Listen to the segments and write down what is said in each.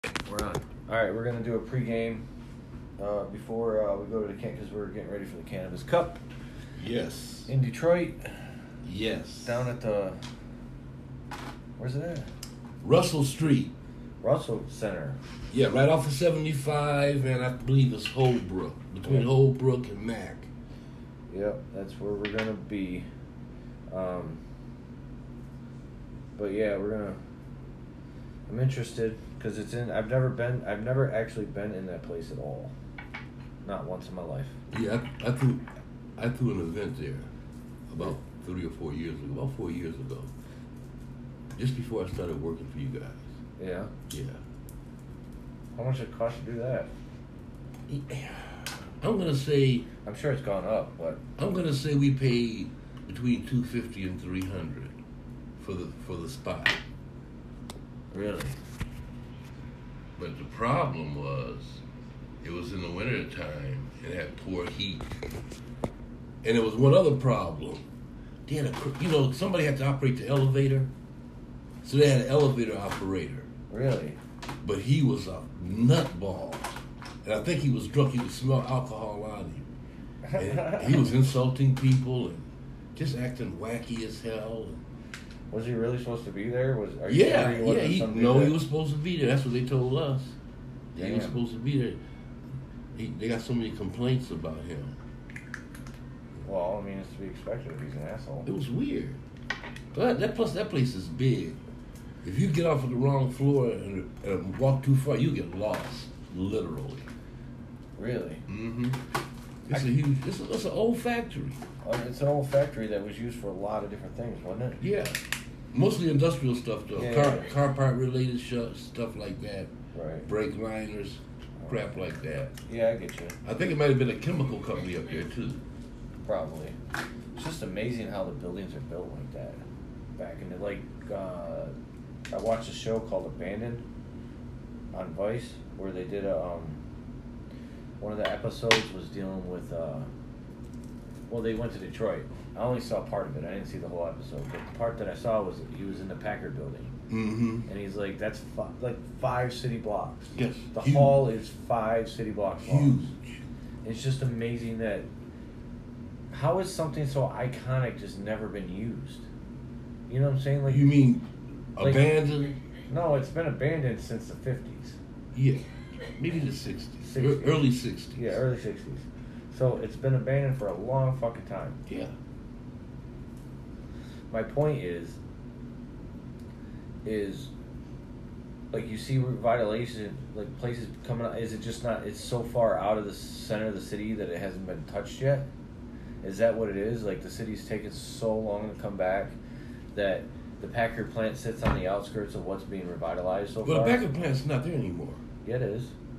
We're on. All right, we're gonna do a pregame before we go to the because we're getting ready for the Cannabis Cup Yes. in Detroit. Yes. Down at the where's it at? Russell Street. Russell Center. Yeah, right off of 75, and I believe it's Holbrook, between Holbrook and Mac. Yep, that's where we're gonna be. But yeah, I'm interested because it's in. I've never actually been in that place at all. Not once in my life. Yeah, I threw an event there about 3 or 4 years ago. About 4 years ago. Just before I started working for you guys. Yeah. Yeah. How much it cost to do that? I'm gonna say. I'm sure it's gone up, but I'm gonna say we paid between $250 and $300 for the spot. Really? But the problem was, it was in the winter time and it had poor heat. And there was one other problem. They had somebody had to operate the elevator, so they had an elevator operator. Really? But he was a nutball, and I think he was drunk. You could smell alcohol on him. And he was insulting people and just acting wacky as hell. Was he really supposed to be there? He was supposed to be there. That's what they told us. He was supposed to be there. They got so many complaints about him. Well, I mean, it's to be expected if he's an asshole. It was weird. But that place is big. If you get off of the wrong floor and walk too far, you get lost, literally. Really? Mm-hmm. It's an old factory. It's an old factory that was used for a lot of different things, wasn't it? Yeah. Mostly industrial stuff, though. Yeah, car part related stuff like that. Right. Brake liners, crap like that. Yeah, I get you. I think it might have been a chemical company up there, too. Probably. It's just amazing how the buildings are built like that. Back in the, I watched a show called Abandoned on Vice, where they did one of the episodes was dealing with, they went to Detroit. I only saw part of it. I didn't see the whole episode. But the part that I saw was he was in the Packard building. Mm-hmm. And he's like, that's 5 city blocks. Yes. The hall is 5 city blocks long. Huge. It's just amazing that, how is something so iconic just never been used? You know what I'm saying? Like, you mean abandoned? No, it's been abandoned since the 50s. Yeah. Maybe the 60s. Early 60s. Yeah, early 60s. So it's been abandoned for a long fucking time. Yeah. My point is like you see revitalization, like places coming out. Is it just not? It's so far out of the center of the city that it hasn't been touched yet. Is that what it is? Like the city's taken so long to come back that the Packard plant sits on the outskirts of what's being revitalized so far? Well, the Packard plant's not there anymore. Yeah, it is.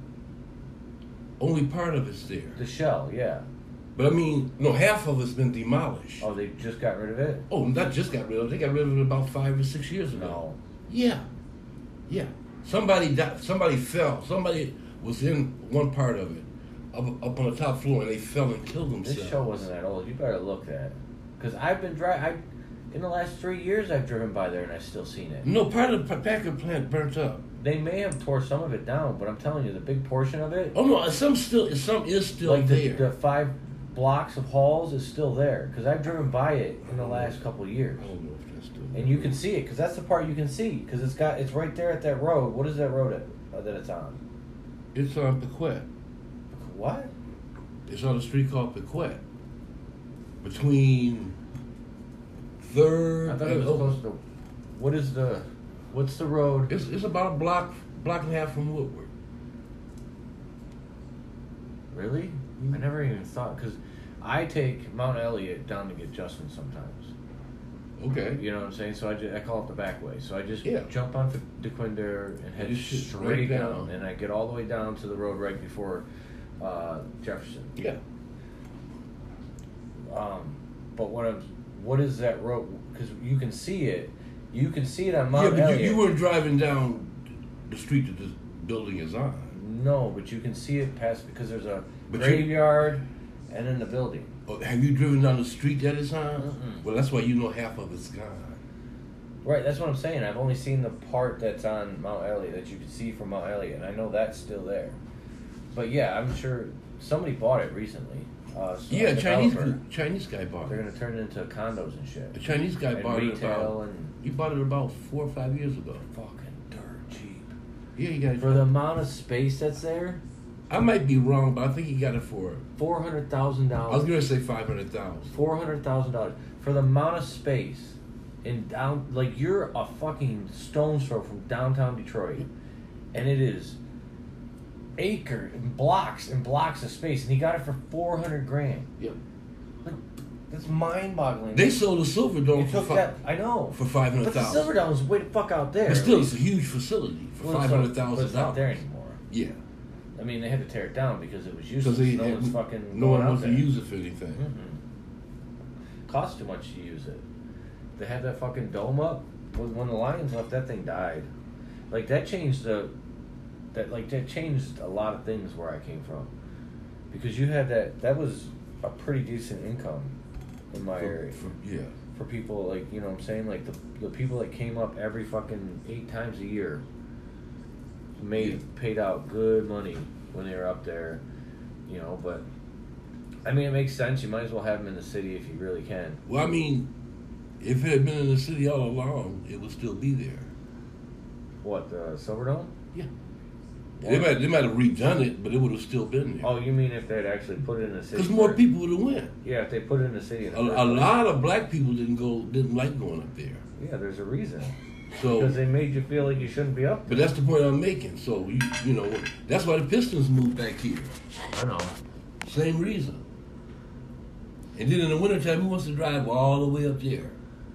Only part of it's there. The shell, yeah. But I mean, no, half of it's been demolished. Oh, they just got rid of it? Oh, not just got rid of it. They got rid of it about 5 or 6 years ago. No. Yeah. Yeah. Somebody died. Somebody fell. Somebody was in one part of it, up on the top floor, and they fell and killed themselves. This show wasn't that old. You better look at it. Because I've been in the last 3 years, I've driven by there and I've still seen it. No, part of the Packard plant burnt up. They may have tore some of it down, but I'm telling you, the big portion of it. Oh no, some is still like there. The 5 blocks of halls is still there because I've driven by it in the last couple of years. I don't know if that's still there. And you can see it because that's the part you can see because it's right there at that road. What is that road that it's on? It's on Pequot. What? It's on a street called Pequot. Between 3rd I thought it was close to. What's the road? It's about a block and a half from Woodward. Really? Mm-hmm. I never even thought because I take Mount Elliott down to get Justin sometimes. Okay. You know what I'm saying? So I call it the back way. So I just jump on DeQuinder and head straight down, and I get all the way down to the road right before Jefferson. Yeah. But what is that road? Because you can see it. You can see it on Mount Elliott. Yeah, but you weren't driving down the street that this building is on. No, but you can see it past because there's a graveyard and then the building. Oh, have you driven down the street that it's on? Mm-mm. Well, that's why you know half of it's gone. Right, that's what I'm saying. I've only seen the part that's on Mount Elliott that you can see from Mount Elliott, and I know that's still there. But yeah, I'm sure somebody bought it recently. Yeah, a Chinese developer. guy bought They're it. gonna turn it into condos and shit. A Chinese guy And bought it retail about. and He bought it about 4 or 5 years ago. fucking dirt cheap. Yeah, he got it For the amount of space that's there, I might be wrong, but I think he got it for. $400,000. I was gonna say 500,000. $400,000 for the amount of space in down. Like you're a fucking stone's throw from downtown Detroit, and it is acre and blocks of space, and he got it for $400,000. Yep. Like, that's mind-boggling. They sold the Silverdome It took that. I know. for But the 500,000. Silverdome's way the fuck out there. But still, it's a huge facility for Well, it's not- but $500,000. it's not there anymore. Yeah, I mean, they had to tear it down because it was because useless. No one's fucking no going one out wants there. to use it for anything. Costs too much to use it. They had that fucking dome up. When the Lions left, that thing died. Like that changed that changed a lot of things where I came from, because you had that was a pretty decent income in my area for people, like, you know what I'm saying, like the people that came up every fucking 8 times a year paid out good money when they were up there, you know. But I mean, it makes sense. You might as well have them in the city if you really can. Well, I mean, if it had been in the city all along, it would still be there. What, the Silverdome? Yeah. Yeah. They might have redone it, but it would have still been there. Oh, you mean if they'd actually put it in the city? Because more people would have went. Yeah, if they put it in the city. A lot of black people didn't like going up there. Yeah, there's a reason. So, Because they made you feel like you shouldn't be up but there. that's the point I'm making. So you know, that's why the Pistons moved back here. I know. Same reason. And then in the wintertime, who wants to drive all the way up there?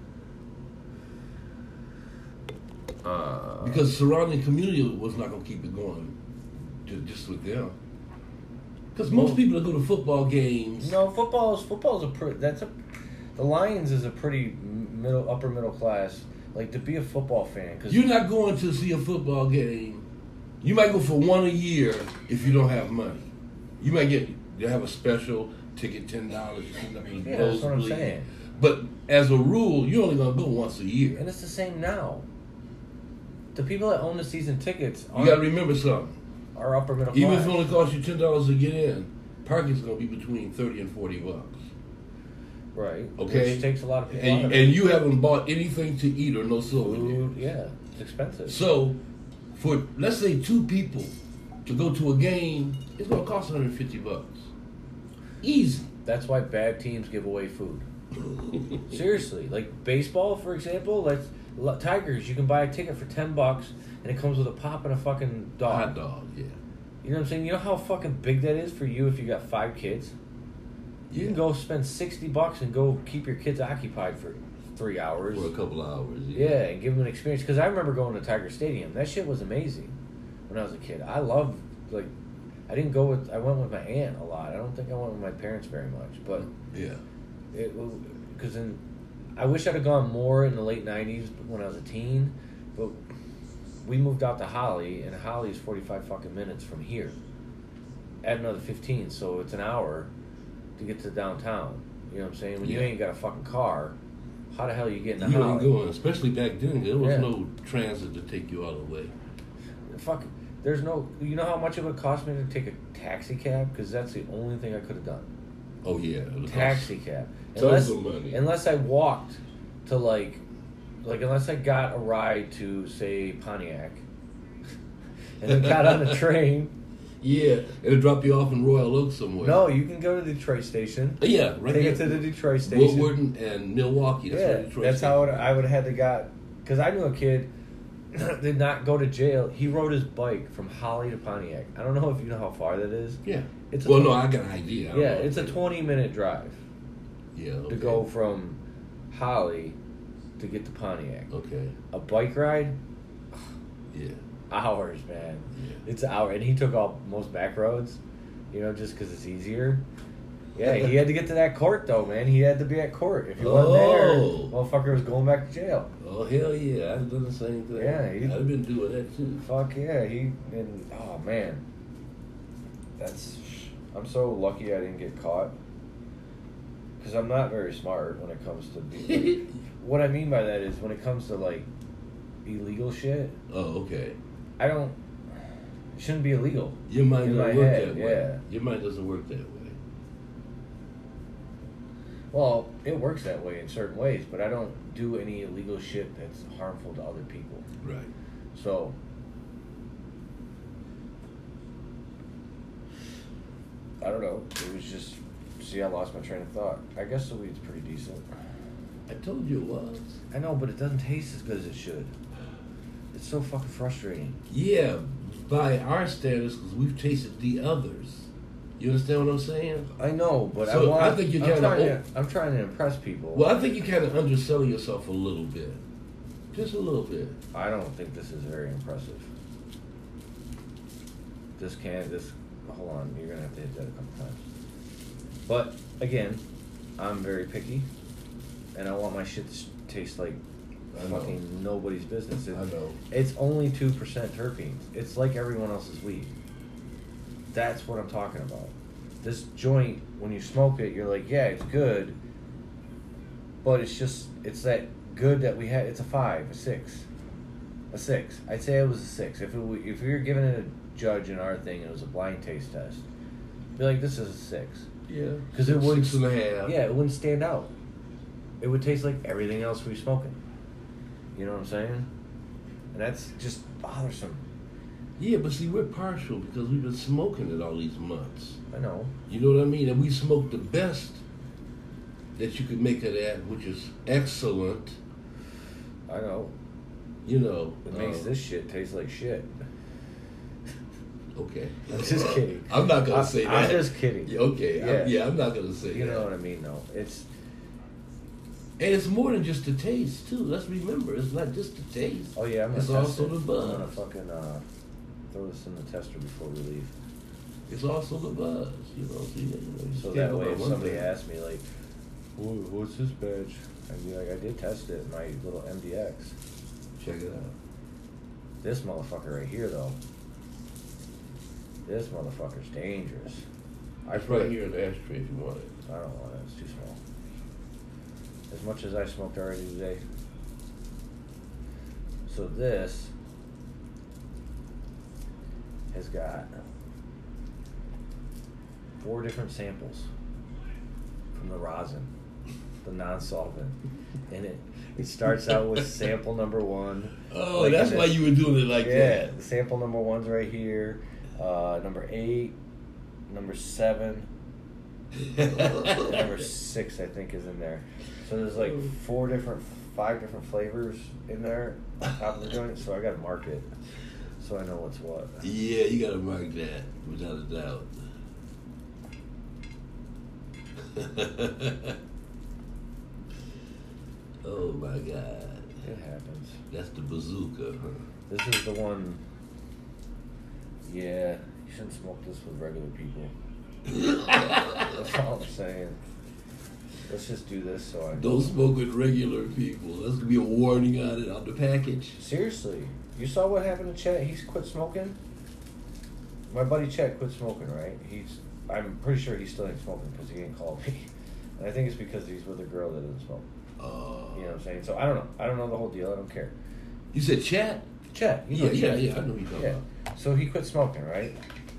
Because the surrounding community was not going to keep it going just with them. Because most people that go to football games... No, football's the Lions is a pretty upper middle class. Like, to be a football fan, because You're not going to see a football game. You might go for one a year if you don't have money. You might have a special ticket, $10. You can up in the yeah, that's what I'm nosebleed. saying. But as a rule, you're only going to go once a year. And it's the same now. The people that own the season tickets You got to remember something. are upper middle Even class. if it only costs you $10 to get in, parking's going to be between $30 and $40. Right. Okay. Which takes a lot of people out of And it. you haven't bought anything to eat or no silver Food, there. yeah, it's expensive. So, for let's say 2 people to go to a game, it's going to cost $150. Easy. That's why bad teams give away food. Seriously, like baseball, for example. Tigers, you can buy a ticket for $10, and it comes with a pop and a fucking dog. Hot dog, yeah. You know what I'm saying? You know how fucking big that is for you if you got 5 kids. You can go spend $60 and go keep your kids occupied for 3 hours. For a couple hours, Yeah, and give them an experience. Because I remember going to Tiger Stadium. That shit was amazing when I was a kid. I loved, like, I went with my aunt a lot. I don't think I went with my parents very much. But Yeah. because I wish I'd have gone more in the late 90s when I was a teen. But we moved out to Holly, and Holly is 45 fucking minutes from here. Add another 15, so it's an hour to get to downtown. You know what I'm saying? When you Yeah. ain't got a fucking car, how the hell you get into You Holly? ain't going, especially back then. There was Yeah. no transit to take you all the way. Fuck, there's no. You know how much it would cost me to take a taxi cab? Because that's the only thing I could have done. Oh yeah, it was Taxi cab. Tons of money. Unless I walked to like unless I got a ride to say Pontiac, and then got on the train. Yeah, it'll drop you off in Royal Oak somewhere. No, you can go to the Detroit station. Yeah, right Take here. it to the Detroit station. Woodward and Milwaukee. That's Yeah, where Detroit that's how station. I would have had to got. Because I knew a kid did not go to jail. He rode his bike from Holly to Pontiac. I don't know if you know how far that is. Yeah. It's Well, no, I got an idea. I don't Yeah, know. it's a 20-minute drive Yeah. to Okay. go from Holly to get to Pontiac. Okay. A bike ride, Yeah. hours, man. Yeah. It's an hour, and he took all most back roads, you know, just because it's easier. Yeah, he had to get to that court though, man. He had to be at court. If he wasn't there, Oh. motherfucker was going back to jail. Oh hell yeah! I've done the same thing. Yeah, I'd have been doing that too. Fuck yeah, oh man, I'm so lucky I didn't get caught. because I'm not very smart when it comes to like, what I mean by that is when it comes to like illegal shit. Oh, okay. I don't. It shouldn't be illegal. Your mind in doesn't my work head, that way. yeah. Your mind doesn't work that way. Well, it works that way in certain ways, but I don't do any illegal shit that's harmful to other people. Right. So, I don't know. It was just, see, I lost my train of thought. I guess the weed's pretty decent. I told you it was. I know, but it doesn't taste as good as it should. It's so fucking frustrating. Yeah, by our standards, because we've tasted the others. You understand what I'm saying? I know, but So, I think you're I'm trying to impress people. Well, I think you're kind of underselling yourself a little bit. Just a little bit. I don't think this is very impressive. Hold on, you're gonna have to hit that a couple times. But, again, I'm very picky, and I want my shit to taste like fucking nobody's business. I know. It's only 2% terpenes. It's like everyone else's weed. That's what I'm talking about. This joint, when you smoke it, you're like, yeah, it's good, but it's that good that we had. It's a 5, a 6. A 6. I'd say it was a 6. If we were giving it a judge in our thing, it was a blind taste test. Be like, this is a 6. Yeah. Because it wouldn't. 6.5. Yeah, it wouldn't stand out. It would taste like everything else we're smoking. You know what I'm saying? And that's just bothersome. Yeah, but see, we're partial because we've been smoking it all these months. I know. You know what I mean? And we smoked the best that you could make it at, which is excellent. I know. You know. It makes this shit taste like shit. Okay. I'm just kidding. I'm not going to say that. I'm just kidding. Yeah, okay. Yeah. I'm not going to say that. You know what I mean, though. It's... And it's more than just the taste, too. Let's remember, it's not just the taste. Oh, yeah, I'm going It's to test also it. the buzz. I'm going to fucking throw this in the tester before we leave. It's also the buzz, you know. So that way, if somebody asks me, like, what's this badge? I'd be like, I did test it, my little MDX. Check it out. This motherfucker right here, though. This motherfucker's dangerous. It's right here in the ashtray if you want it. I don't want it. It's too small. As much as I smoked already today. So this has got 4 different samples from the rosin, the non-solvent in it. It starts out with sample number 1. Oh, that's why you were doing it like that. Yeah, sample number 1's right here. Number 8, number 7, number 6, I think, is in there. So there's like 5 different flavors in there on top of the joint. So I got to mark it so I know what's what. Yeah, you got to mark that without a doubt. Oh my God. It happens. That's the bazooka, huh? This is the one. Yeah, you shouldn't smoke this with regular people. That's all I'm saying. Let's just do this so I Don't smoke with regular people. That's gonna be a warning on it on the package. Seriously, you saw what happened to Chet? He's quit smoking. My buddy Chet quit smoking, right? I'm pretty sure he still ain't smoking because he ain't called me. And I think it's because he's with a girl that doesn't smoke. You know what I'm saying? So I don't know. I don't know the whole deal. I don't care. You said Chet? Chet. Yeah, I know who you're talking about. So he quit smoking, right?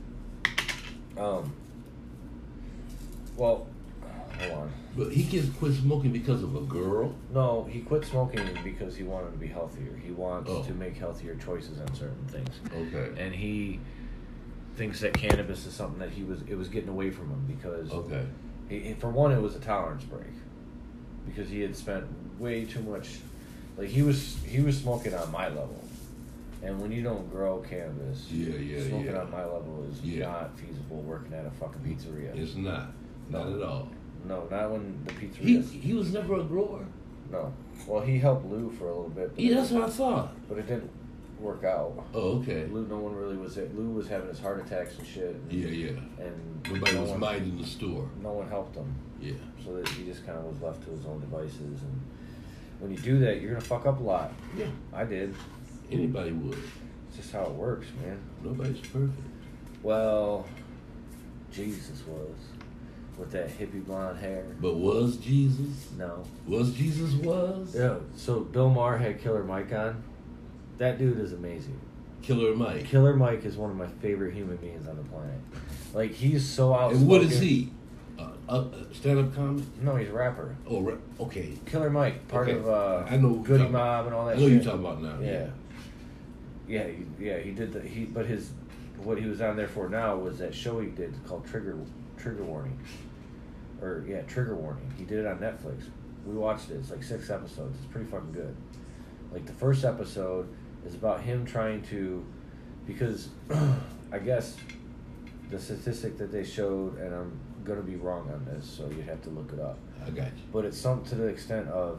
Well, hold on. But he quit smoking because of a girl? No, he quit smoking because he wanted to be healthier. He wants Oh. to make healthier choices on certain things. Okay. And he thinks that cannabis is something that it was getting away from him because Okay. for one, it was a tolerance break because he had spent way too much. Like he was smoking on my level, and when you don't grow cannabis, smoking on my level is not feasible. Working at a fucking pizzeria, It's not at all. No, not when the pizzeria. He was never a grower. No, well, he helped Lou for a little bit. Yeah, that's what I thought. But it didn't work out. Oh, okay. No one really was. Lou was having his heart attacks and shit. Yeah. And Nobody was minding the store. No one helped him. Yeah. So that he just kind of was left to his own devices. And when you do that, you're gonna fuck up a lot. Yeah. I did. Anybody would. It's just how it works, man. Nobody's perfect. Well, Jesus was. with that hippie blonde hair. But was Jesus? No. Was Jesus was? Yeah. So Bill Maher had Killer Mike on. That dude is amazing. Killer Mike. Killer Mike is one of my favorite human beings on the planet. Like, he's so outspoken. And what is he? Stand-up comic? No, he's a rapper. Oh, okay. Killer Mike, part Okay. of I know Goody Mob and all that I know shit. you're talking about now. Yeah, he did but what he was on there for now was that show he did called Trigger Warning. Trigger Warning. He did it on Netflix. We watched it. It's like 6 episodes. It's pretty fucking good. Like, the first episode is about him trying to, because I guess the statistic that they showed, and I'm gonna be wrong on this, so you'd have to look it up. I got you. But it's something to the extent of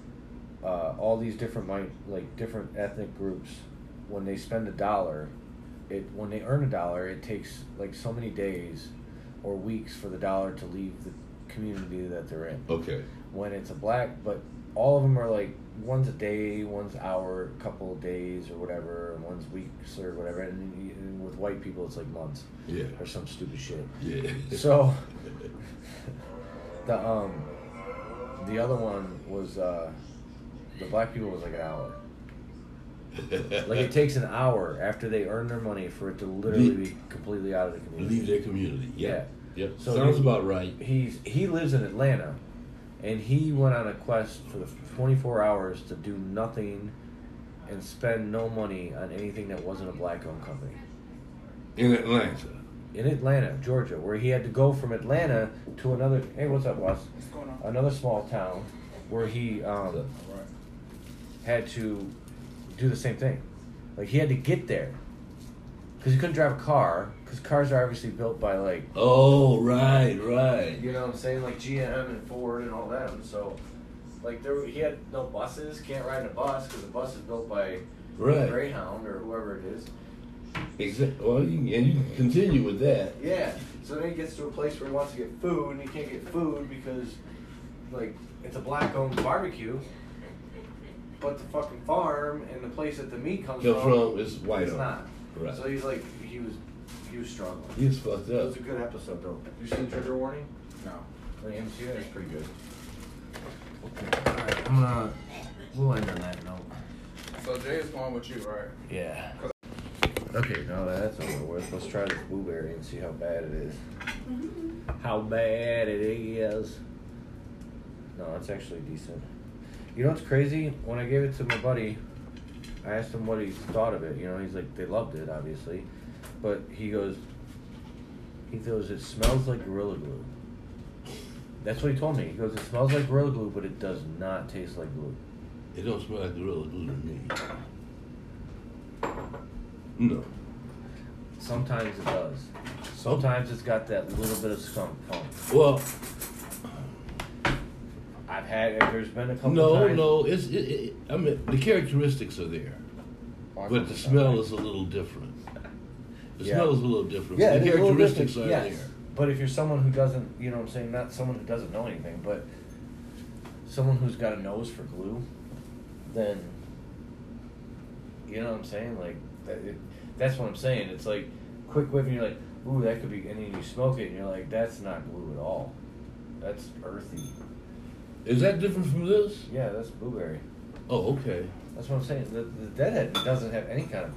all these different different ethnic groups, when they spend $1, when they earn $1, it takes like so many days or weeks for the dollar to leave the community that they're in. Okay. When it's a black, but all of them are like, one's a day, one's hour, a couple of days or whatever, and one's weeks or whatever. And with white people, it's like months. Yeah. Or some stupid shit. Yeah. So the other one was the black people was like an hour. Like, it takes an hour after they earn their money for it to literally be completely out of the community. Leave their community. Yeah. Yep. So sounds about right. He lives in Atlanta, and he went on a quest for the 24 hours to do nothing and spend no money on anything that wasn't a black-owned company. In Atlanta. In Atlanta, Georgia, where he had to go from Atlanta to another. Hey, what's up, Wes? What's going on? Another small town where he had to do the same thing. Like, he had to get there because he couldn't drive a car, because cars are obviously built by, like, Oh, right. you know what I'm saying, like GM and Ford and all them. So, like, he had no buses, can't ride in a bus because the bus is built by Right. Greyhound or whoever it is. Exactly. Well, you can continue with that. Yeah. So then he gets to a place where he wants to get food, and he can't get food because, like, it's a black-owned barbecue, but the fucking farm and the place that the meat comes from is white. it's not. Right. So he's like, he was struggling. He's fucked It up. was a good episode, though. You seen Trigger Warning? No. The AMC, it's pretty good. Okay. All right, we'll end on that note. So Jay is going with you, right? Yeah. Okay, now that's over with. Let's try this blueberry and see how bad it is. How bad it is. No, it's actually decent. You know what's crazy? When I gave it to my buddy, I asked him what he thought of it. You know, he's like, they loved it, obviously. But he goes, it smells like Gorilla Glue. That's what he told me. He goes, it smells like Gorilla Glue, but it does not taste like glue. It don't smell like Gorilla Glue to me. No. Sometimes it does. Sometimes it's got that little bit of skunk funk. Well, There's been a couple times. No. I mean, the characteristics are there, but the smell is a little different. The smell is a little different. Yeah, the characteristics are there. But if you're someone who doesn't, you know what I'm saying, not someone who doesn't know anything, but someone who's got a nose for glue, then, you know what I'm saying? Like, that's what I'm saying. It's like, quick whiff, and you're like, ooh, that could be, and then you smoke it, and you're like, that's not glue at all. That's earthy. Is that different from this? Yeah, that's blueberry. Oh, okay. That's what I'm saying. The Deadhead doesn't have any kind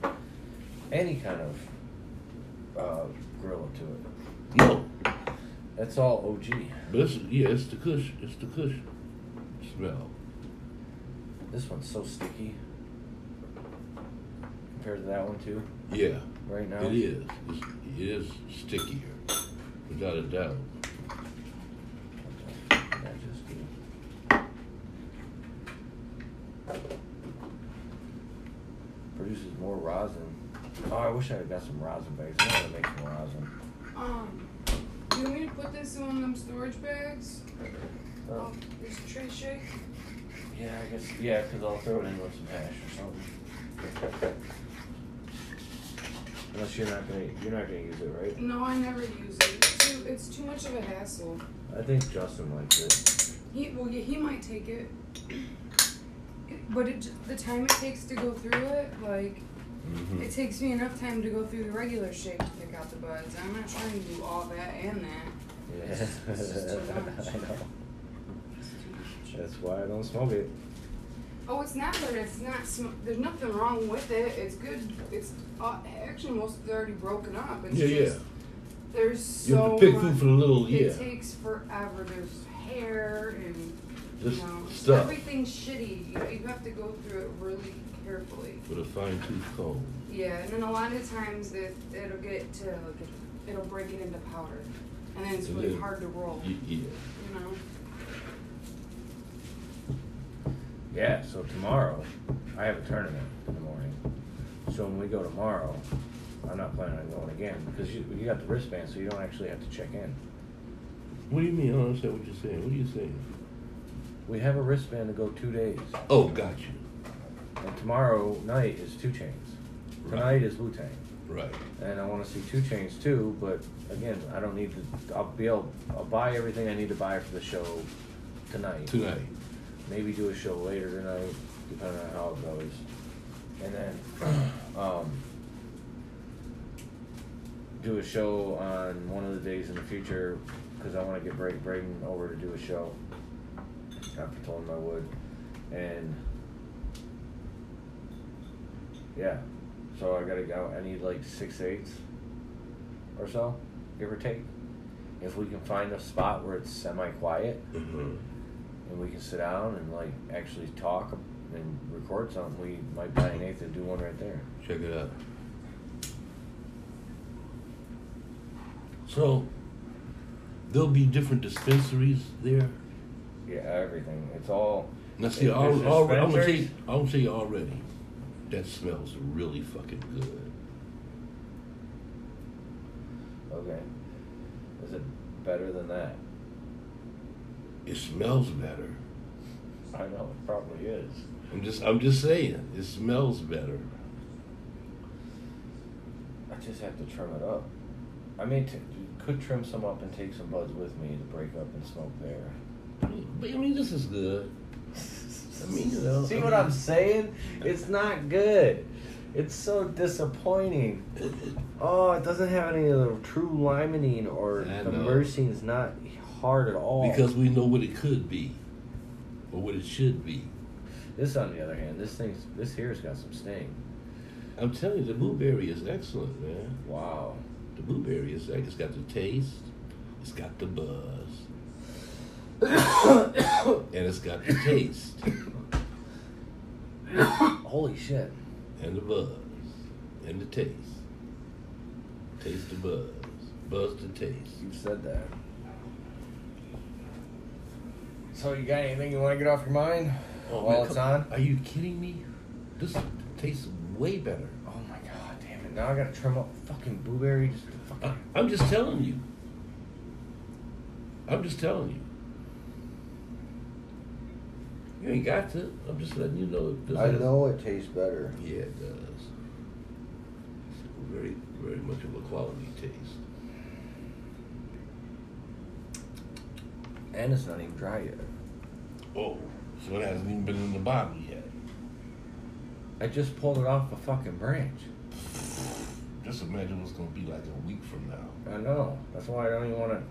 of gorilla to it. No. That's all OG. But it's the Kush. It's the Kush smell. This one's so sticky compared to that one too. Yeah. Right now. It is. It is stickier, without a doubt. Produces more rosin. Oh, I wish I had got some rosin bags. I want to make some rosin. Do you want me to put this in one of them storage bags? This tray shake? Yeah, I guess. Yeah, because I'll throw it in with some hash or something. Unless you're not gonna use it, right? No, I never use it. It's too much of a hassle. I think Justin likes it. He might take it. But the time it takes to go through it, like, it takes me enough time to go through the regular shake to pick out the buds. I'm not trying to do all that and that. Yeah, It's just too much. I know. It's too much. That's why I don't smoke it. Oh, it's not that it's not. There's nothing wrong with it. It's good. It's actually most of it already broken up. It's just, there's You so have to pick much. food for the little, It takes forever. There's hair and Just you know stuff. everything's shitty. You have to go through it really carefully. with a fine tooth comb. Yeah, and then a lot of times it'll get to like it'll break it into powder, and then it's And really then hard to roll. Yeah. You know. Yeah, so tomorrow, I have a tournament in the morning. So when we go tomorrow, I'm not planning on going again because you got the wristband, so you don't actually have to check in. What do you mean? I don't understand what you're saying. What are you saying? We have a wristband to go 2 days. Oh, got you. And tomorrow night is 2 Chainz. Tonight is Wu-Tang. Right. And I want to see 2 Chainz too, but again, I don't need to, I'll buy everything I need to buy for the show tonight. Maybe do a show later tonight, depending on how it goes. And then, do a show on one of the days in the future, because I want to get Braden over to do a show. After told him I would. And, yeah. So I gotta go, I need like 6/8 or so, give or take. If we can find a spot where it's semi-quiet, Mm-hmm. and we can sit down and like actually talk and record something, we might buy an eighth and do one right there. Check it out. So, there'll be different dispensaries there. Yeah, everything. It's all. Now, see, There's I'm gonna dispensaries. tell you already. That smells really fucking good. Okay. Is it better than that? It smells better. I know it probably is. I'm just saying, it smells better. I just have to trim it up. I mean, could trim some up and take some buds with me to break up and smoke there. But I mean, this is good. I mean, you know. See what I'm saying? It's not good. It's so disappointing. Oh, it doesn't have any of the true limonene, or I the know. myrcene's not hard at all. Because we know what it could be, or what it should be. This, on the other hand, this here's got some sting. I'm telling you, the blueberry is excellent, man. Wow. The blueberry is excellent. It's got the taste, it's got the buzz, and it's got the taste, Holy shit. and the buzz, and the taste. Taste the buzz, buzz the taste. You said that. So you got anything you want to get off your mind while man, it's on? Are you kidding me? This tastes way better. Oh my god, damn it. Now I gotta trim up fucking blueberry just to fucking... I'm just telling you. I'm just telling you. You ain't got to. I'm just letting you know. This I has- know it tastes better. Yeah, it does. Very, very much of a quality taste. And it's not even dry yet. Oh, so it hasn't even been in the bottle yet. I just pulled it off a fucking branch. Just imagine what's gonna be like a week from now. I know. That's why I don't even want to...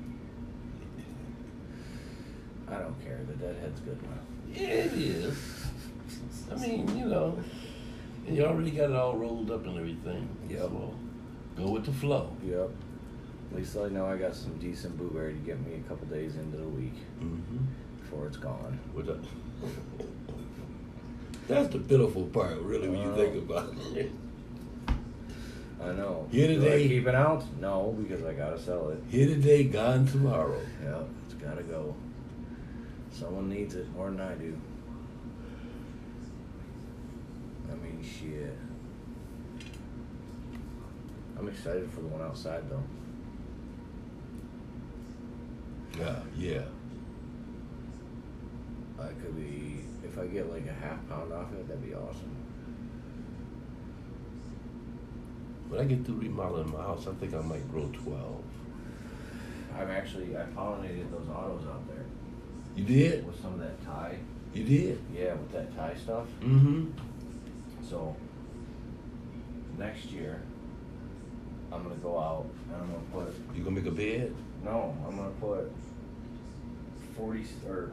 I don't care. The Deadhead's good now. Yeah, it is. I mean, you know, you already got it all rolled up and everything. Yep. So go with the flow. Yep. At least I know I got some decent blueberry to get me a couple days into the week Mm-hmm. before it's gone. With a That's the pitiful part, really, when you think about it. I know. Here Do today- I keep it out? No, because I gotta sell it. Here today, gone tomorrow. Yeah, it's gotta go. Someone needs it more than I do. I mean, shit. I'm excited for the one outside, though. Yeah. I could be, if I get like a half pound off it, that'd be awesome. When I get through remodeling my house, I think I might grow 12. I pollinated those autos out there You did? with some of that Thai. You did? Yeah, with that Thai stuff. Mm-hmm. So, next year, I'm gonna go out and I'm gonna put. You gonna make a bed? No, I'm gonna put 40 or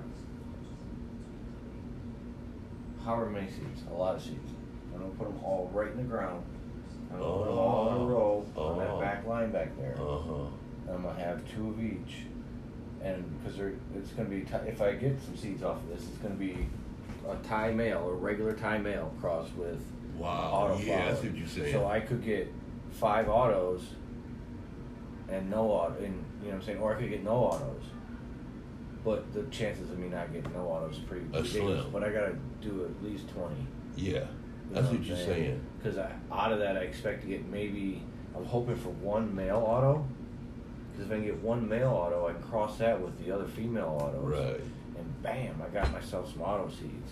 however many seats, a lot of seats. I'm gonna put them all right in the ground. I'm gonna put them all in a row on that back line back there. And I'm gonna have 2 of each. And because it's gonna be, if I get some seats off of this, it's gonna be a Thai mail or regular Thai mail crossed with auto yeah, flower. that's what you're saying. So I could get 5 autos and no auto, and you know what I'm saying, or I could get no autos. But the chances of me not getting no autos is pretty ridiculous. Slim. But I gotta do at least 20. Yeah, that's what you're saying. Because out of that, I expect to get maybe, I'm hoping for 1 male auto. Because if I can get 1 male auto, I can cross that with the other female autos. Right. And bam, I got myself some auto seeds.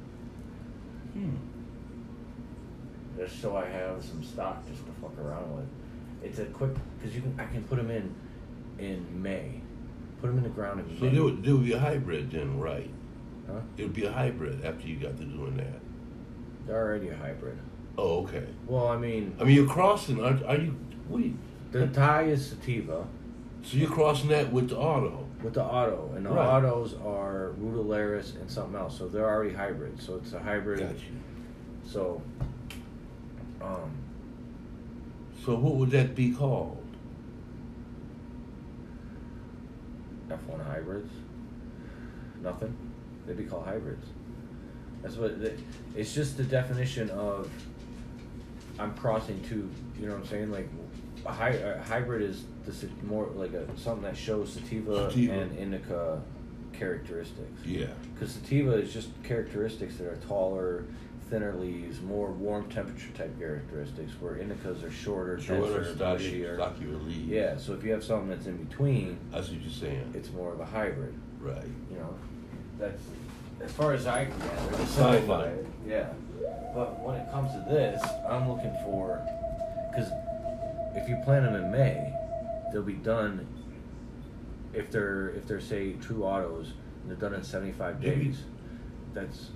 Just so I have some stock just to fuck around with. It's a quick, because I can put them in May. Put them in the ground in May. So there would be a hybrid then, right? Huh? It would be a hybrid after you got to doing that. They're already a hybrid. Oh, okay. Well, I mean, you're crossing. Are you? Wait. The Thai is sativa. So you're crossing that with the auto. With the auto, and the autos are Rudalaris and something else, so they're already hybrid. So it's a hybrid. Gotcha. So, So what would that be called? F1 hybrids. Nothing. They'd be called hybrids. That's what. It's just the definition of. I'm crossing two. You know what I'm saying? Like, a hybrid is more like something that shows sativa and indica characteristics. Yeah. Because sativa is just characteristics that are taller, thinner leaves, more warm temperature type characteristics, where indicas are shorter, denser, bushier. Stockier leaves. Yeah, so if you have something that's in between, that's what you're saying. it's more of a hybrid. Right. You know, that's as far as I can gather. To Simplify simplify it. Yeah. But when it comes to this, I'm looking for, because if you plant them in May, they'll be done. If they're say true autos, and they're done in 75 days. That's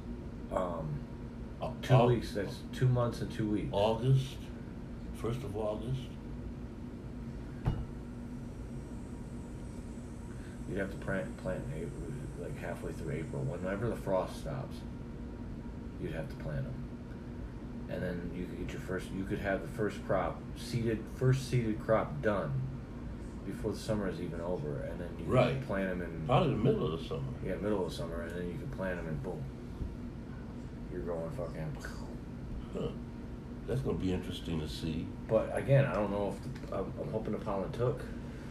2 weeks. That's 2 months and 2 weeks. August, 1st of August. You'd have to plant in April, like halfway through April. Whenever the frost stops, you'd have to plant them, and then you could get your first. You could have the first seeded crop done before the summer is even over, and then you can plant them in probably the middle of the summer. Yeah, middle of the summer, and then you can plant them and boom, you're going fucking. Huh. That's gonna be interesting to see. But again, I don't know if I'm hoping the pollen took.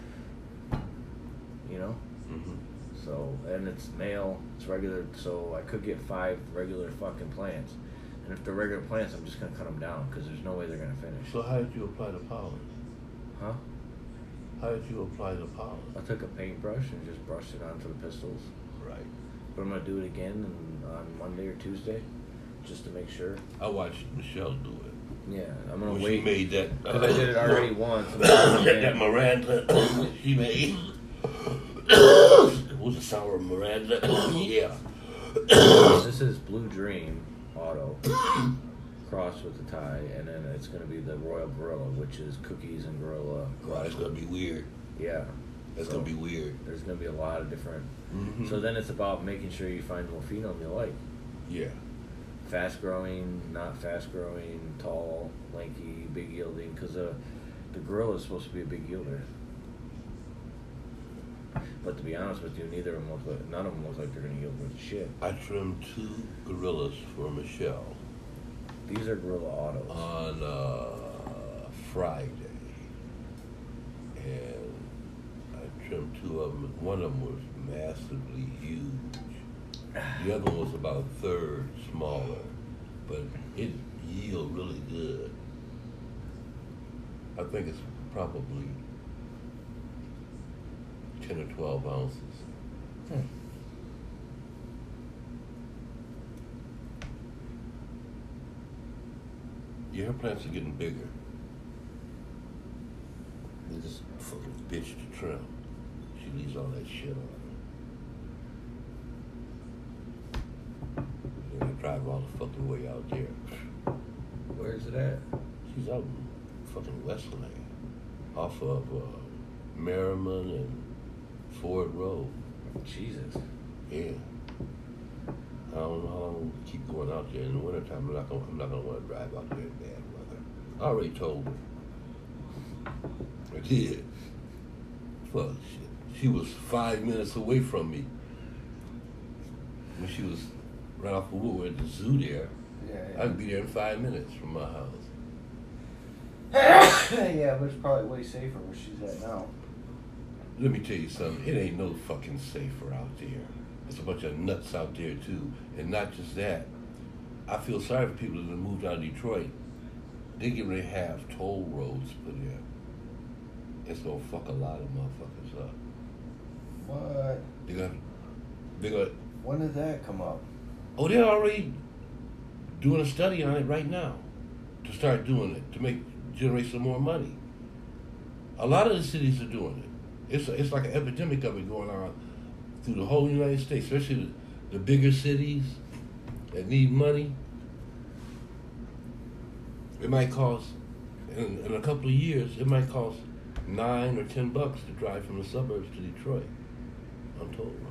You know. Mm-hmm. So, and it's male, it's regular, so I could get 5 regular fucking plants. And if they're regular plants, I'm just going to cut them down because there's no way they're going to finish. So how did you apply the pollen? Huh? How did you apply the pollen? I took a paintbrush and just brushed it onto the pistils. Right. But I'm going to do it again on Monday or Tuesday, just to make sure. I watched Michelle do it. Yeah, I'm going to wait. wait. She made that. Because I did it already once. That Miranda she made. It was a sour Miranda. Yeah. This is Blue Dream Auto crossed with the Thai, and then it's going to be the Royal Gorilla, which is cookies and gorilla. Wow, it's going to be weird. Yeah. That's going to be weird. There's going to be a lot of different. Mm-hmm. So then it's about making sure you find more phenome you like. Yeah. Fast growing, not fast growing, tall, lanky, big yielding, because the gorilla is supposed to be a big yielder. But to be honest with you, none of them look like they're going to yield with shit. I trimmed 2 gorillas for Michelle. These are gorilla autos. On Friday. And I trimmed 2 of them. One of them was massively huge. The other one was about a third smaller. But it yielded really good. I think it's probably 10 or 12 ounces. Yeah, her plants are getting bigger. They're just fucking bitch to trim. She leaves all that shit on. And I drive all the fucking way out there. Where's it at? She's out in fucking Westland. off of Merriman and Ford Road. Jesus. Yeah. I don't know how long we keep going out there in the wintertime. I'm not gonna want to drive out there in bad weather. I already told her. I did. Fuck shit. She was 5 minutes away from me when she was right off of Woodward at the zoo there. Yeah. I'd be there in 5 minutes from my house. Yeah, but it's probably way safer where she's at now. Let me tell you something. It ain't no fucking safer out there. There's a bunch of nuts out there too, and not just that. I feel sorry for people that have moved out of Detroit. They get ready to have toll roads put in. It's gonna fuck a lot of motherfuckers up. What? They're gonna. When did that come up? Oh, they're already doing a study on it right now to start doing it to generate some more money. A lot of the cities are doing it. It's like an epidemic of it going on through the whole United States, especially the bigger cities that need money. It might cost in a couple of years. It might cost $9 or $10 to drive from the suburbs to Detroit on toll roads.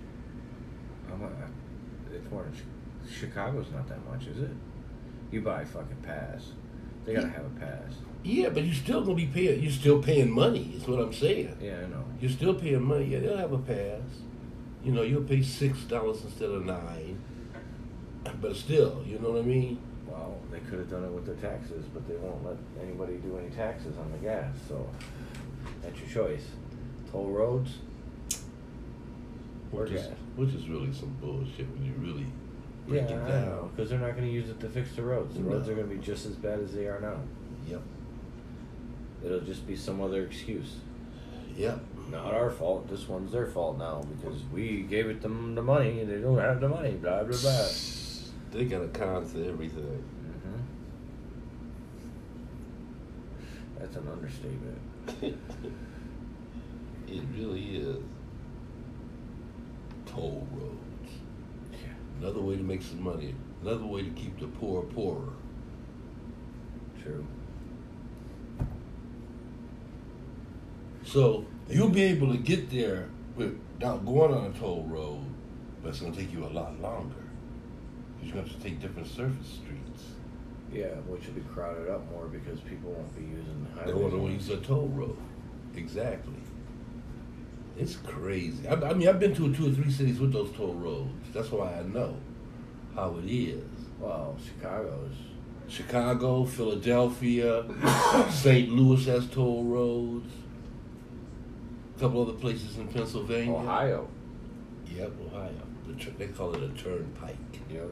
It's more than Chicago's not that much, is it? You buy a fucking pass. They gotta have a pass. Yeah, but you're still gonna be paying. You're still paying money. Is what I'm saying. Yeah, I know. You're still paying money. Yeah, they'll have a pass. You know, you'll pay $6 instead of $9. But still, you know what I mean. Well, they could have done it with their taxes, but they won't let anybody do any taxes on the gas. So that's your choice. Toll roads or gas. Which is really some bullshit when you really break it I down. know, because they're not going to use it to fix the roads. The roads are going to be just as bad as they are now. Yep. It'll just be some other excuse. Yep. Not our fault. This one's their fault now because we gave it them the money and they don't have the money. Blah blah blah. They got a con to everything. Mm-hmm. That's an understatement. It really is. Toll roads. Yeah. Another way to make some money. Another way to keep the poor poorer. True. So you'll be able to get there without going on a toll road, but it's going to take you a lot longer. You're going to have to take different surface streets. Yeah, which will be crowded up more because people won't be using the They highways. want to use a toll road. Exactly. It's crazy. I mean, I've been to 2 or 3 cities with those toll roads. That's why I know how it is. Well, Chicago's. Chicago, Philadelphia, St. Louis has toll roads. A couple other places in Pennsylvania. Ohio. Yep, Ohio. They call it a turnpike. Yep.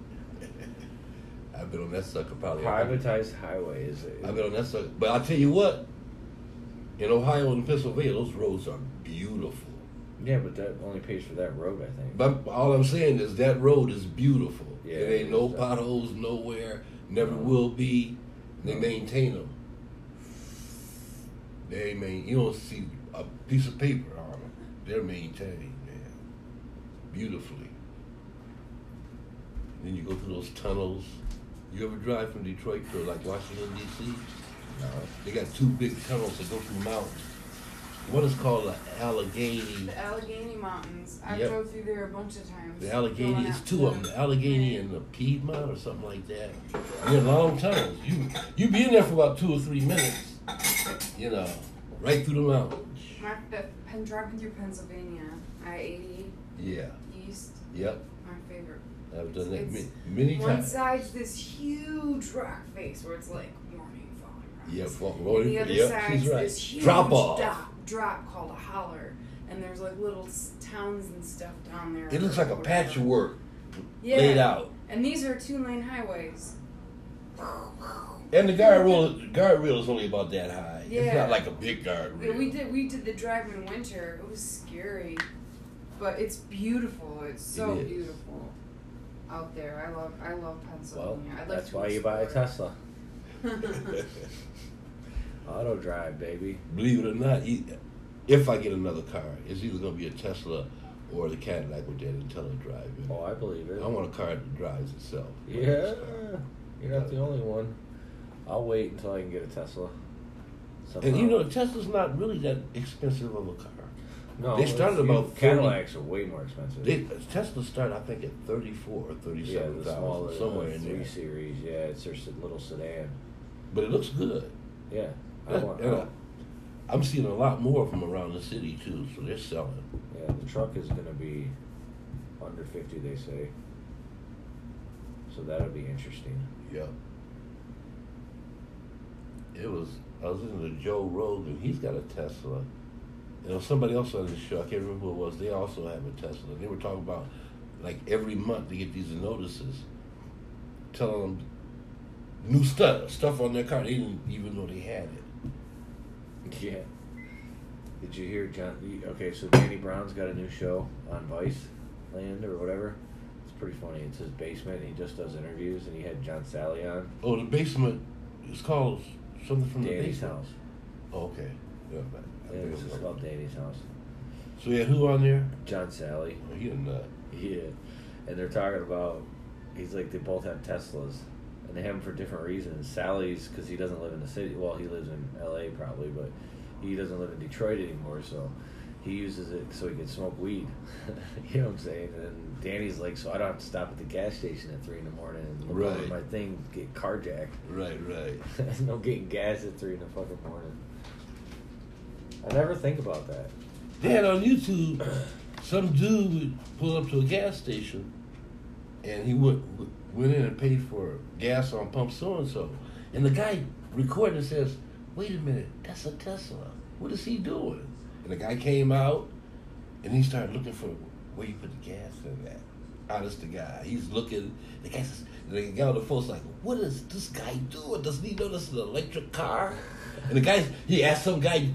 I've been on that sucker probably. Privatized highways. I've been on that sucker. But I'll tell you what, in Ohio and Pennsylvania, those roads are beautiful. Yeah, but that only pays for that road, I think. But all I'm saying is that road is beautiful. Yeah, there ain't no potholes nowhere, never will be. They maintain them. You don't see a piece of paper on them. They're maintained, man. Beautifully. Then you go through those tunnels. You ever drive from Detroit to like Washington, D.C.? No. They got 2 big tunnels that go through mountains. One is called the Allegheny. The Allegheny Mountains. I Yep. drove through there a bunch of times. The Allegheny, Going it's out 2 to of them, the Allegheny and the Piedmont or something like that. And they're long tunnels. You be in there for about 2 or 3 minutes, you know, right through the mountains. I'm driving through Pennsylvania, I-80 Yeah, East. yep. My favorite. I've done that It's- many One times. side's this huge rock face where it's like morning falling rocks. Yeah, And the other yep, side's she's right. this huge Drop off. drop called a holler. And there's like little towns and stuff down there. It looks like a or patchwork Yeah. laid out. And these are 2-lane highways. And the guardrail is only about that high. It's Yeah. not like a big guardrail. We did the drive in winter. It was scary, but it's beautiful. It's so It is. beautiful out there. I love Well, Pennsylvania. I'd like that's to why you buy a explore. Tesla. Auto drive, baby. Believe it or not, if I get another car, it's either going to be a Tesla or the Cadillac with that IntelliDrive in it. Oh, I believe it. I want a car that drives itself. Yeah, you're not the only one. I'll wait until I can get a Tesla. Somehow. And you know, Tesla's not really that expensive of a car. No, they started about Cadillacs are way more expensive. Tesla started, I think, at 34 or 37,000, the somewhere in 3 there. Series. Yeah, it's their little sedan. But it looks good. Yeah, I'm seeing a lot more of them around the city too, so they're selling. Yeah, the truck is going to be under 50, they say. So that'll be interesting. Yep. I was listening to Joe Rogan. He's got a Tesla. You know, somebody else on the show, I can't remember who it was, they also have a Tesla. They were talking about, like, every month they get these notices telling them new stuff on their car. They didn't even know they had it. Yeah. Did you hear Okay, so Danny Brown's got a new show on Vice Land or whatever. It's pretty funny. It's his basement, and he just does interviews, and he had John Sally on. Oh, the basement is called something from Danny's the basement. house. Oh, okay. Yeah, It's just called Danny's house. So you had who on there? John Sally. Oh, he a nut. Yeah. And they're talking about, he's like, they both have Teslas. And they have them for different reasons. Sally's, because he doesn't live in the city. Well, he lives in L.A. probably, but he doesn't live in Detroit anymore, so he uses it so he can smoke weed. You know what I'm saying? And Danny's like, so I don't have to stop at the gas station at 3 in the morning and look over my thing, get carjacked. Right. No getting gas at 3 in the fucking morning. I never think about that. They had on YouTube, some dude would pull up to a gas station, and he went in and paid for gas on pump so-and-so. And the guy recording says, wait a minute, that's a Tesla. What is he doing? And the guy came out, and he started looking for where you put the gas in that. Honest to God. He's looking, the guy on the phone's like, what is this guy doing? Doesn't he know this is an electric car? And he asked some guy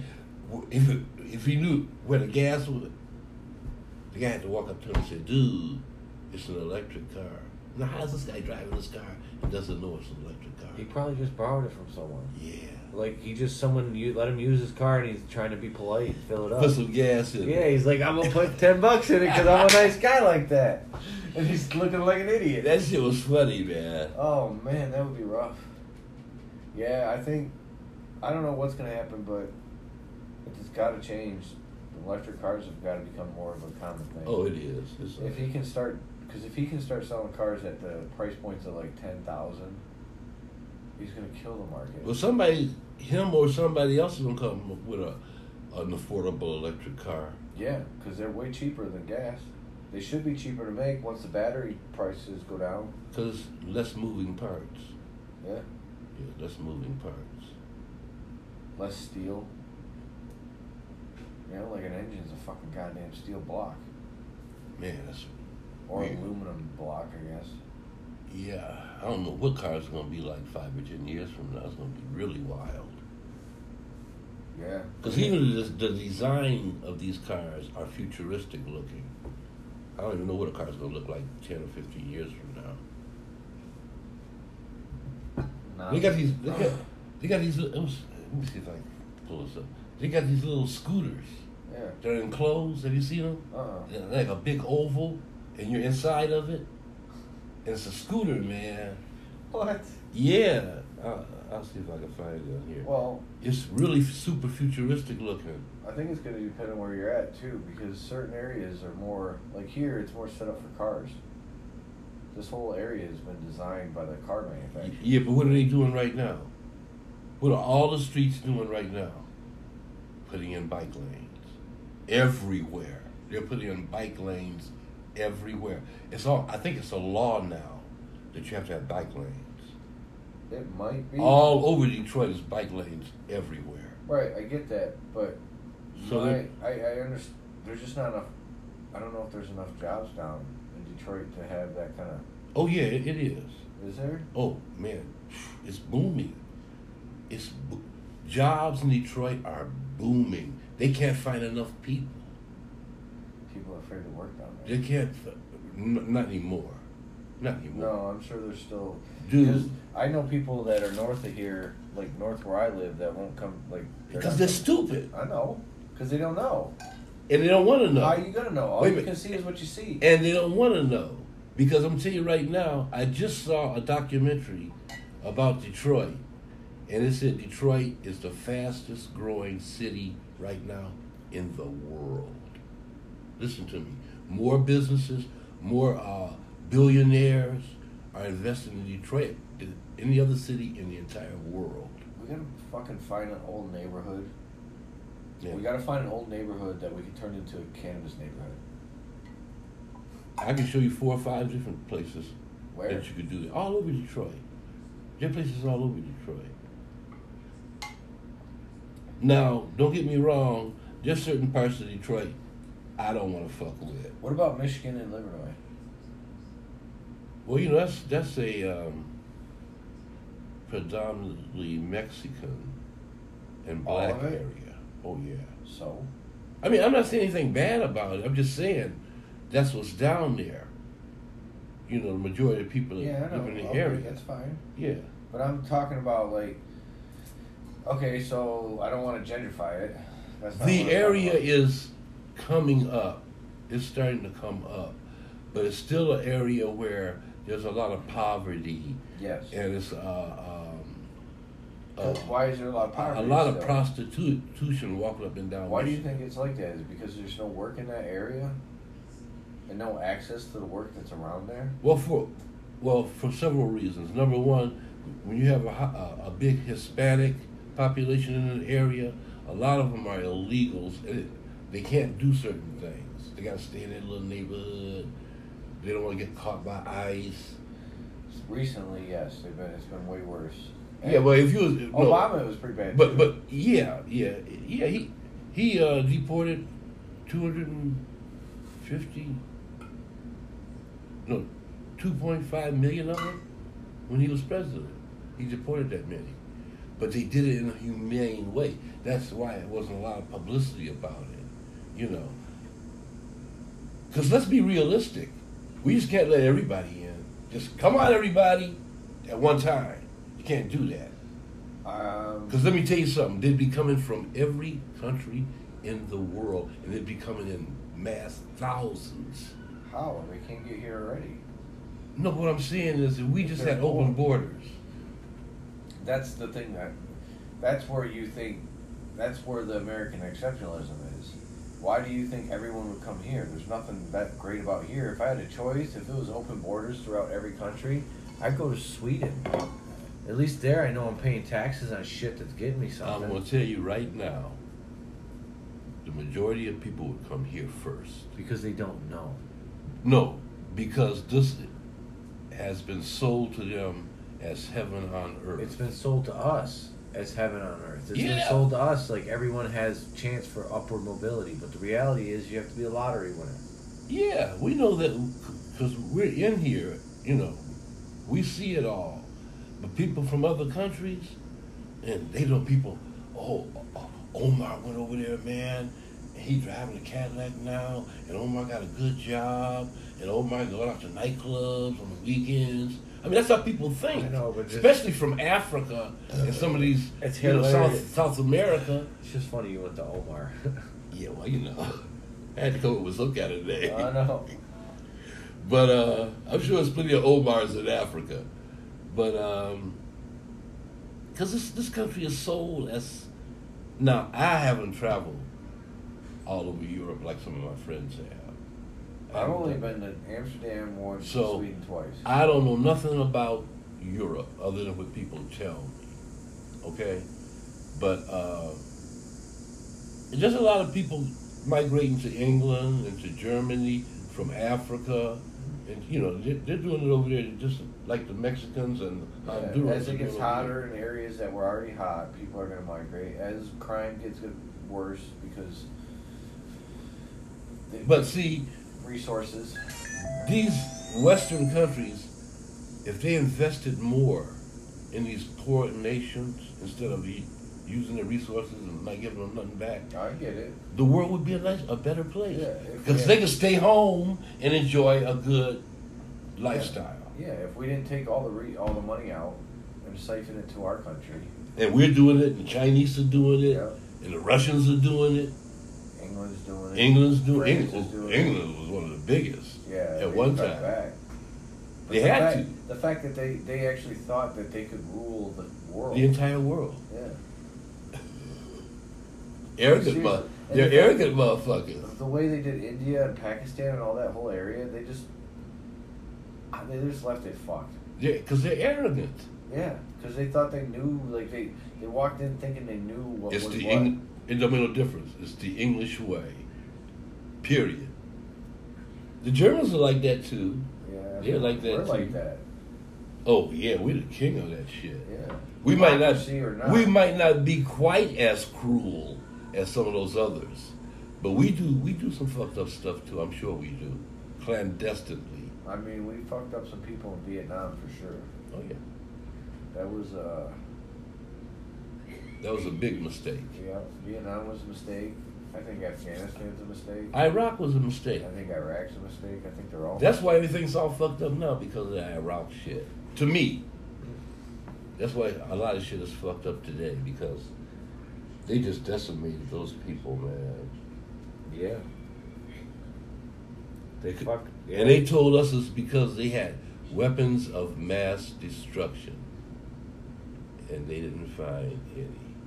if he knew where the gas was. The guy had to walk up to him and say, dude, it's an electric car. Now, how's this guy driving this car and doesn't know it's an electric car? He probably just borrowed it from someone. Yeah. Like, let him use his car, and he's trying to be polite and fill it up. Put some gas in it. Yeah, he's like, I'm going to put $10 in it because I'm a nice guy like that. And he's looking like an idiot. That shit was funny, man. Oh, man, that would be rough. Yeah, I don't know what's going to happen, but it's got to change. Electric cars have got to become more of a common thing. Oh, it is. If he can start selling cars at the price points of like 10,000, he's gonna kill the market. Well, him or somebody else is gonna come up with an affordable electric car. Yeah, because they're way cheaper than gas. They should be cheaper to make once the battery prices go down. Because less moving parts. Yeah. Yeah, less moving parts. Less steel. You know, like an engine's a fucking goddamn steel block. Man, that's Or weird. aluminum block, I guess. Yeah, I don't know what cars are going to be like 5 or 10 years from now. It's going to be really wild. Yeah. Because even the design of these cars are futuristic looking. I don't even know what a car's going to look like 10 or 15 years from now. They got these. Let me see if I can pull this up. They got these little scooters. Yeah. They're enclosed. Have you seen them? They're like a big oval, and you're inside of it. And it's a scooter, man. What? Yeah. I'll see if I can find it on here. Well, it's really super futuristic looking. I think it's going to depend on where you're at, too, because certain areas are more, like here, it's more set up for cars. This whole area has been designed by the car manufacturer. Yeah, but what are they doing right now? What are all the streets doing right now? Putting in bike lanes. Everywhere. They're putting in bike lanes everywhere. I think it's a law now that you have to have bike lanes. It might be. All over Detroit is bike lanes everywhere. Right, I get that, but so I understand. There's just not enough. I don't know if there's enough jobs down in Detroit to have that kind of. Oh yeah, it is. Is there? Oh man, it's booming. Jobs in Detroit are booming. They can't find enough people. People are afraid to work down there. They can't. Not anymore. Not anymore. No, I'm sure there's still. Dude, I know people that are north of here, like north where I live, that won't come. Like because they're stupid. I know, because they don't know. And they don't want to know. How are you gonna know? All you can see is what you see. And they don't want to know because I'm telling you right now, I just saw a documentary about Detroit, And it said Detroit is the fastest growing city right now in the world. Listen to me. More businesses, more billionaires are investing in Detroit than any other city in the entire world. We gotta fucking find an old neighborhood. Yeah. We gotta find an old neighborhood that we can turn into a cannabis neighborhood. I can show you 4 or 5 different places Where? that you could do it. All over Detroit. There are places all over Detroit. Now, don't get me wrong, there's certain parts of Detroit I don't want to fuck with. What about Michigan and Illinois? Well, you know, that's a predominantly Mexican and All black of it? area. Oh, yeah. So? I mean, I'm not saying anything bad about it. I'm just saying that's what's down there. You know, the majority of people that Yeah, I know. live in the Okay, area. that's fine. Yeah. But I'm talking about, like, okay, so I don't want to gentrify it. That's not The what I'm area talking is coming up. It's starting to come up. But it's still an area where there's a lot of poverty. Yes. And it's Why is there a lot of poverty? a lot of still? prostitution walking up and down. Why do you think it's like that? Is it because there's no work in that area? And no access to the work that's around there? Well, for several reasons. Number one, when you have a big Hispanic population in an area, a lot of them are illegals. They can't do certain things. They got to stay in their little neighborhood. They don't want to get caught by ICE. Recently, yes, it's been way worse. Yeah, well, if you was Obama, it was pretty bad. But too. but yeah. He deported 2.5 million of them when he was president. He deported that many, but they did it in a humane way. That's why it wasn't a lot of publicity about it, you know. Because let's be realistic, we just can't let everybody in. Just come on, everybody, at one time. You can't do that. Because let me tell you something, they'd be coming from every country in the world, and they'd be coming in mass thousands. How? They can't get here already. No, what I'm saying is if we just had open borders. That's the thing that's where you think, that's where the American exceptionalism is. Why do you think everyone would come here? There's nothing that great about here. If I had a choice, if it was open borders throughout every country, I'd go to Sweden. At least there I know I'm paying taxes on shit that's getting me something. I'm going to tell you right now, the majority of people would come here first. Because they don't know. No, because this has been sold to them as heaven on earth. It's been sold to us as heaven on earth. It's been Yeah. sold to us like everyone has chance for upward mobility. But the reality is you have to be a lottery winner. Yeah, we know that because we're in here, you know, we see it all. But people from other countries, and they know people, Omar went over there, man, and he driving a Cadillac now, and Omar got a good job, and Omar going out to nightclubs on the weekends. I mean, that's how people think. I know, but especially from Africa and some of these, It's you know, hilarious. South America. It's just funny you went to Omar. Yeah, well, you know, I had to come up with some kind of name. I know. But I'm sure there's plenty of Omars in Africa. But because this country is sold as, now I haven't traveled all over Europe like some of my friends have. I've only been to Amsterdam once, So, Sweden twice. I don't know nothing about Europe other than what people tell me. Okay, but there's a lot of people migrating to England and to Germany from Africa. And, you know, they're doing it over there just like the Mexicans and Hondurans. As it are gets doing over hotter in areas that were already hot, people are going to migrate. As crime gets worse because But see, resources. these Western countries, if they invested more in these poor nations instead of using their resources and not giving them nothing back, I get it. the world would be a better place. Yeah, Because they could stay home and enjoy a good lifestyle. Yeah, if we didn't take all the money out and siphon it to our country. And we're doing it, and the Chinese are doing it, Yeah. and the Russians are doing it. England's doing it. England's doing it. France is doing it. England was one of the biggest Yeah, at one cut time. back. But They the had fact, The fact that they actually thought that they could rule the world. The entire world. Yeah. Arrogant, they're arrogant motherfuckers. The way they did India and Pakistan and all that whole area, they just left it fucked. Yeah, because they're arrogant. Yeah, because they thought they knew, like they walked in thinking they knew what It's was the what. It don't make no difference. It's the English way. Period. The Germans are like that too. Yeah, They're like that we're too. like that. Oh yeah, we're the king of that shit. Yeah. We might not. Democracy or not. We might not be quite as cruel as some of those others, but we do some fucked up stuff too. I'm sure we do, clandestinely. I mean, we fucked up some people in Vietnam for sure. Oh yeah, That was a big mistake. yeah, Vietnam was a mistake. I think Afghanistan's a mistake. Iraq was a mistake. I think Iraq's a mistake. I think they're all. That's why everything's all fucked up now, because of the Iraq shit. To me, that's why a lot of shit is fucked up today, because they just decimated those people, man. Yeah. They fucked. Yeah. And they told us it's because they had weapons of mass destruction, and they didn't find any.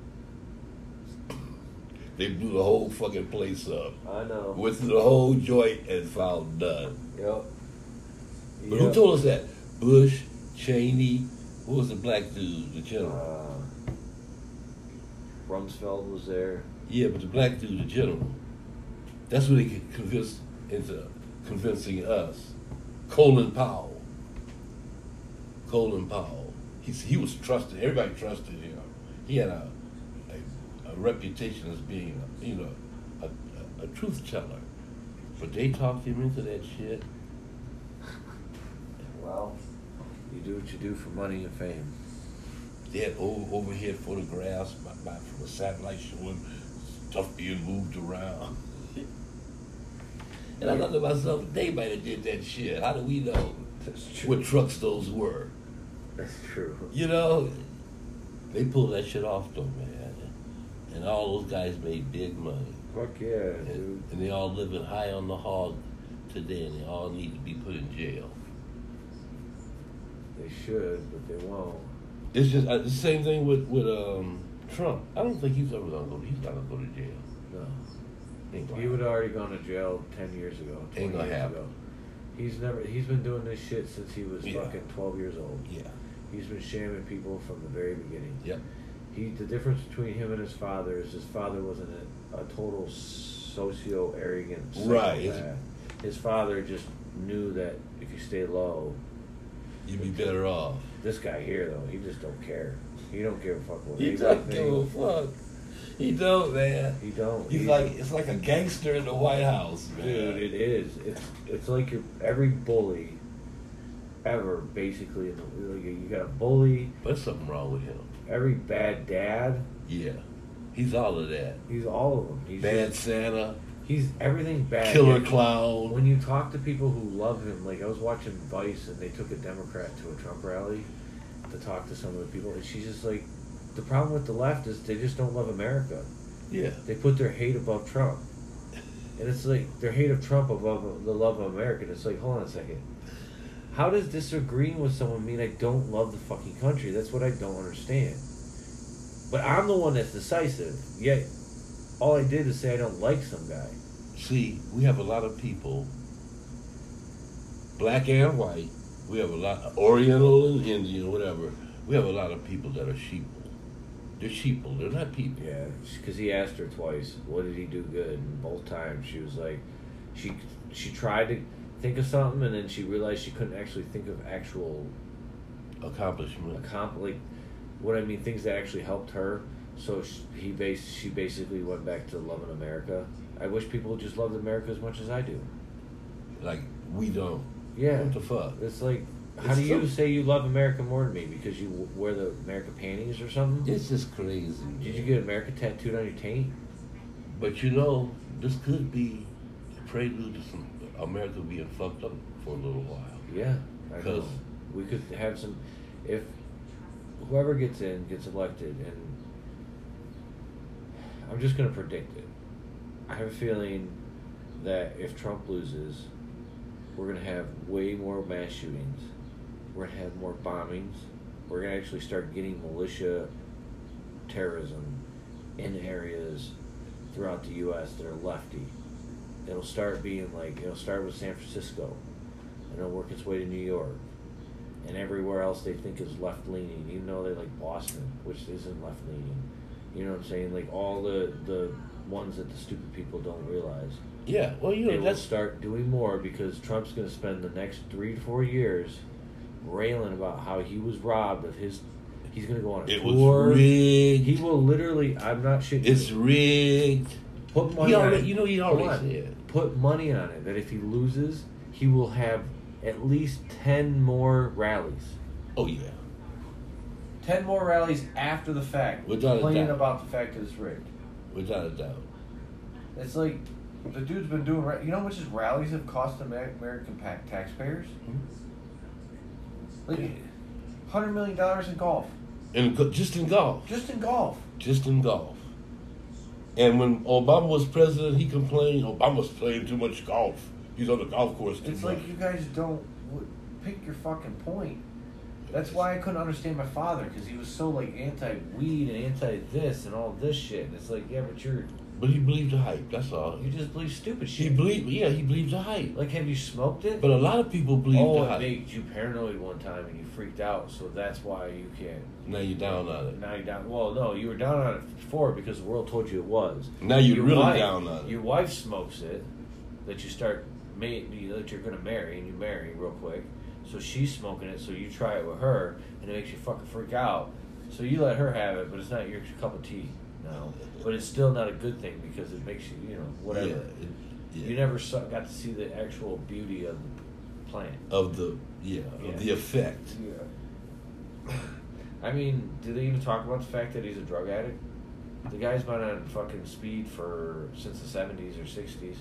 They blew the whole fucking place up. I know. Went through the whole joint and found none. Yep. But who told us that? Bush, Cheney, who was the black dude, the general? Rumsfeld was there. Yeah, but the black dude, the general. That's what he could convince into convincing us. Colin Powell. He was trusted. Everybody trusted him. He had a reputation as being, a truth teller. But they talked him into that shit. Well, you do what you do for money and fame. They had overhead photographs from a satellite showing stuff being moved around. And I thought to myself, they might have did that shit. How do we know what trucks those were? That's true. They pulled that shit off though, man. And all those guys made big money. Fuck yeah, dude. And they all living high on the hog today, and they all need to be put in jail. They should, but they won't. It's just the same thing with Trump. I don't think he's ever gonna go. He's not gonna go to jail. No. Ain't gonna He would have already gone to jail 10 years ago. 20 Ain't gonna years happen. ago. He's been doing this shit since he was fucking 12 years old. Yeah. He's been shaming people from the very beginning. Yep. The difference between him and his father is his father wasn't a total socio-arrogant Right. psychopath. His father just knew that if you stay low, You'd be better off. this guy here though, he just don't care. He don't give a fuck what He anybody don't give a thinks. fuck. He don't, man. He don't. It's like a gangster in the White House, man. Dude, it is. It's like every bully ever, basically. You got a bully. There's something wrong with him. Every bad dad. Yeah. He's all of that. He's all of them. He's Bad Santa. He's everything bad. Killer Yeah. clown. When you talk to people who love him, like I was watching Vice and they took a Democrat to a Trump rally to talk to some of the people, and she's just like, the problem with the left is they just don't love America. Yeah. They put their hate above Trump. And it's like their hate of Trump above the love of America. And it's like, hold on a second. How does disagreeing with someone mean I don't love the fucking country? That's what I don't understand. But I'm the one that's decisive. Yet, all I did is say I don't like some guy. See, we have a lot of people, black and white. We have a lot, Oriental and Indian, whatever. We have a lot of people that are sheeple. They're sheeple. They're not people. Yeah, because he asked her twice, what did he do good? And both times she was like, she tried to think of something, and then she realized she couldn't actually think of actual Accomplishment. like what I mean, things that actually helped her. So she basically went back to loving America. I wish people just loved America as much as I do. Like, we don't. Yeah. What the fuck? It's like, how It's do you so- say you love America more than me? Because you wear the America panties or something? It's just crazy. Did you get America tattooed on your taint? But this could be a prelude to some America being fucked up for a little while. Yeah, I know. Because We could have some, if whoever gets elected, and I'm just going to predict it. I have a feeling that if Trump loses, we're going to have way more mass shootings. We're going to have more bombings. we're going to actually start getting militia terrorism in areas throughout the U.S. that are lefty. It'll start being like, it'll start with San Francisco, and it'll work its way to New York, and everywhere else they think is left-leaning, even though they like Boston, which isn't left-leaning. You know what I'm saying? Like all the ones that the stupid people don't realize. Yeah, well, you know, they will start doing more because Trump's going to spend the next 3 to 4 years railing about how he was robbed of his. He's going to go on a tour. It was rigged. He will literally. I'm not shitting. It's rigged. Put money on it. You know, he already said. Put money on it that if he loses, he will have at least 10 more rallies. Oh yeah. 10 more rallies after the fact, without complaining a doubt. about the fact that it's rigged. Without a doubt. It's like the dude's been doing. You know how much his rallies have cost American taxpayers? Like $100 million in golf. Just in golf. Just in golf. Just in golf. And when Obama was president, he complained Obama's playing too much golf. He's on the golf course too much. It's like you guys don't pick your fucking point. That's why I couldn't understand my father, because he was so like anti-weed and anti-this and all this shit. And it's like, yeah, but he believed the hype. That's all. You just believe stupid shit. He believed the hype. Like, have you smoked it? But a lot of people believe the hype. It made you paranoid one time and you freaked out, so that's why you can't. Now you're down on it. Now you're down. Well, no, you were down on it before because the world told you it was. Now you're really down on it. Your wife smokes it, that you're gonna marry, and you marry real quick. So she's smoking it, so you try it with her, and it makes you fucking freak out. So you let her have it, but it's not your cup of tea. No. But it's still not a good thing because it makes you, whatever. Yeah. You never got to see the actual beauty of the plant. Of the effect. Yeah. I mean, do they even talk about the fact that he's a drug addict? The guy's been on fucking speed since the 70s or 60s.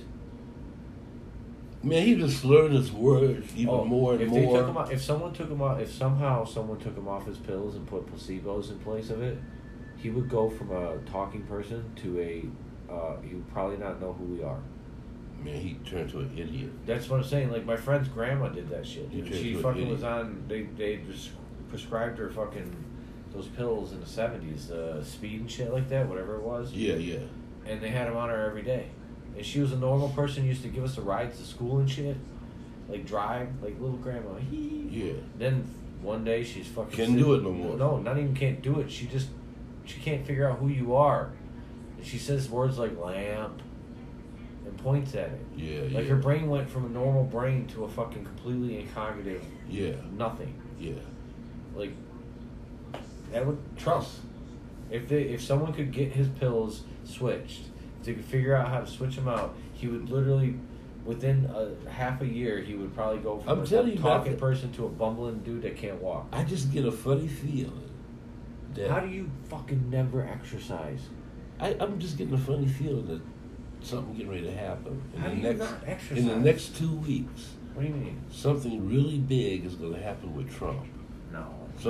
Man, he's been slurring his words even more and more. If somehow someone took him off his pills and put placebos in place of it, he would go from a talking person to he would probably not know who we are. Man, he turned to an idiot. That's what I'm saying. Like, my friend's grandma did that shit. She fucking was on, they just prescribed her fucking those pills in the 70s, speed and shit like that, whatever it was. Yeah. And they had him on her every day. And she was a normal person, used to give us the rides to school and shit. Like, drive, like little grandma. Yeah. Then one day she's fucking... Can't do it no more. No, not even can't do it. She can't figure out who you are. And she says words like lamp and points at it. Yeah. Like, her brain went from a normal brain to a fucking completely incognitive nothing. Yeah. Like, that would... Trump. If someone could get his pills switched, if they could figure out how to switch them out, he would literally, within half a year, he would probably go from a talking person to a bumbling dude that can't walk. I just get a funny feeling. How do you fucking never exercise? I'm just getting a funny feeling that something getting ready to happen in the next 2 weeks. What do you mean? Something really big is going to happen with Trump. No.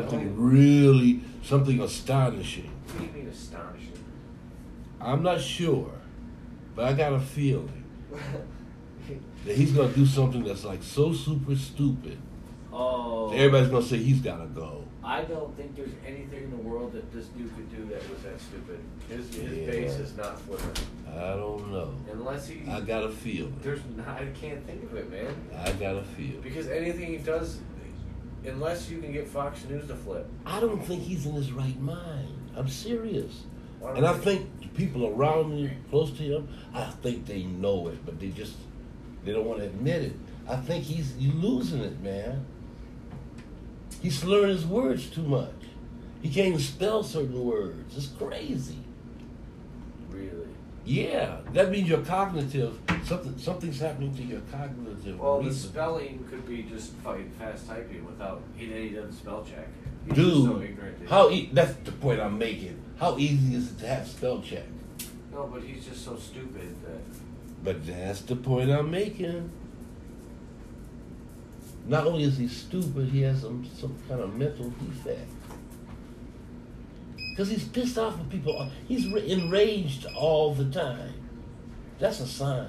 Something astonishing. What do you mean astonishing? I'm not sure, but I got a feeling that he's going to do something that's like so super stupid. Oh. Everybody's going to say he's got to go. I don't think there's anything in the world that this dude could do that was that stupid. His base is not flipping. I don't know. Unless he... I got a feeling. I can't think of it, man. I got a feeling. Because anything he does, unless you can get Fox News to flip. I don't think he's in his right mind. I'm serious. And I think the people around him, close to him, I think they know it, but they don't want to admit it. I think he's losing it, man. He's slurring his words too much. He can't even spell certain words. It's crazy. Really? Yeah. That means your cognitive, something's happening to your cognitive. Well, the spelling could be just fast typing without, he doesn't spell check. He's Dude, just so ignorant. That's the point I'm making. How easy is it to have spell check? No, but he's just so stupid that... But that's the point I'm making. Not only is he stupid, he has some kind of mental defect. Because he's pissed off with people. He's enraged all the time. That's a sign.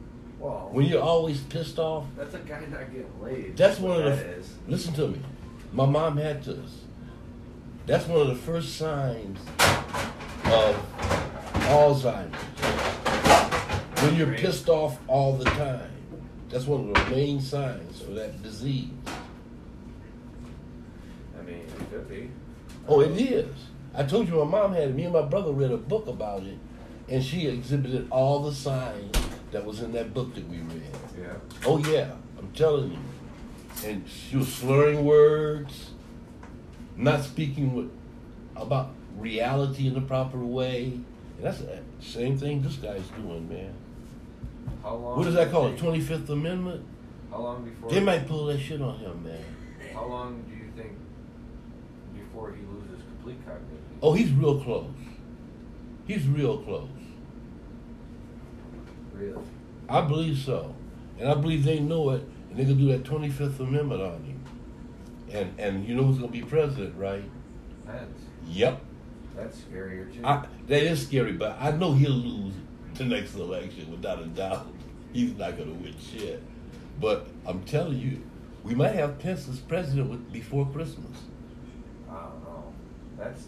Well, when you're always pissed off. That's a guy not getting laid. That's one of the... Listen to me. My mom had this. That's one of the first signs of Alzheimer's. When you're pissed off all the time. That's one of the main signs for that disease. I mean, it could be. Oh, it is. I told you my mom had it. Me and my brother read a book about it, and she exhibited all the signs that was in that book that we read. Yeah. Oh, yeah. I'm telling you. And she was slurring words, not speaking about reality in the proper way. And that's the same thing this guy's doing, man. How long? What does that call it? 25th Amendment? How long before? They might pull that shit on him, man. How long do you think before he loses complete cognition? Oh, he's real close. He's real close. Really? I believe so. And I believe they know it, and they're going to do that 25th Amendment on him. And you know who's going to be president, right? Pence. Yep. That's scarier, too. That is scary, but I know he'll lose the next election without a doubt. He's not going to win shit. But I'm telling you, we might have Pence as president before Christmas. I don't know. That's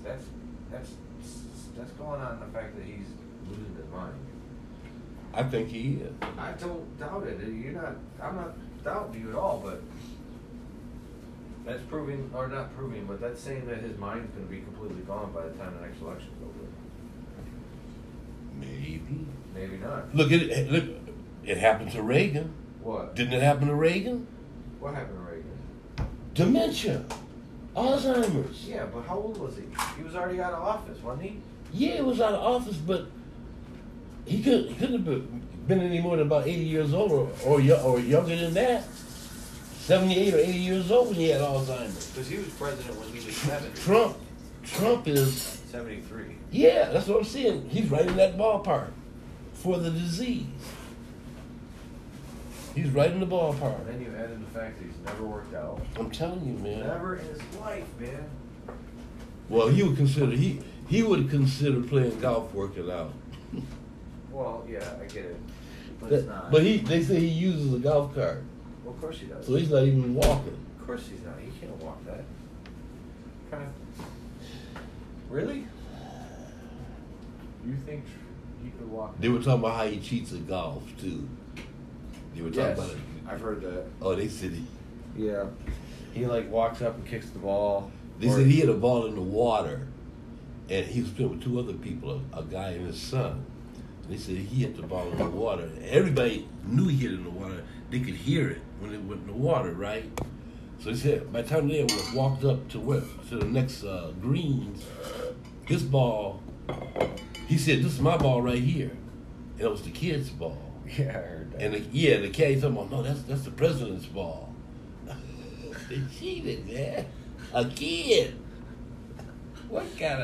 going on the fact that he's losing his mind. I think he is. I don't doubt it. I'm not doubting you at all, but that's proving, or not proving, but that's saying that his mind's going to be completely gone by the time the next election's over. Maybe. Maybe not. Look, it happened to Reagan. What? Didn't it happen to Reagan? What happened to Reagan? Dementia. Alzheimer's. Yeah, but how old was he? He was already out of office, wasn't he? Yeah, he was out of office, but he couldn't have been any more than about 80 years old or younger than that. 78 or 80 years old when he had Alzheimer's. Because he was president when he was 70. Trump is 73. Yeah, that's what I'm saying. He's right in that ballpark for the disease. He's right in the ballpark. And then you add in the fact that he's never worked out. I'm telling you, man. Never in his life, man. Well, he would consider playing golf working out. Well, yeah, I get it, but it's not. But they say he uses a golf cart, Well, of course he does. so he's not even walking. Of course he's not. He can't walk that. Kind of. Really? You think he could walk? They were talking about how he cheats at golf too. They were talking Yes, about it. I've heard that. Oh, they said Yeah. He like walks up and kicks the ball. said he had a ball in the water, and he was playing with two other people, a guy and his son. They said he hit the ball in the water. Everybody knew he hit it in the water. They could hear it when it went in the water, right? So he said by the time they walked up to the next greens, his ball, he said, "This is my ball right here," and it was the kid's ball. Yeah, I heard that. And the caddy's talking about, no, that's the president's ball. They cheated, man. A kid. What kind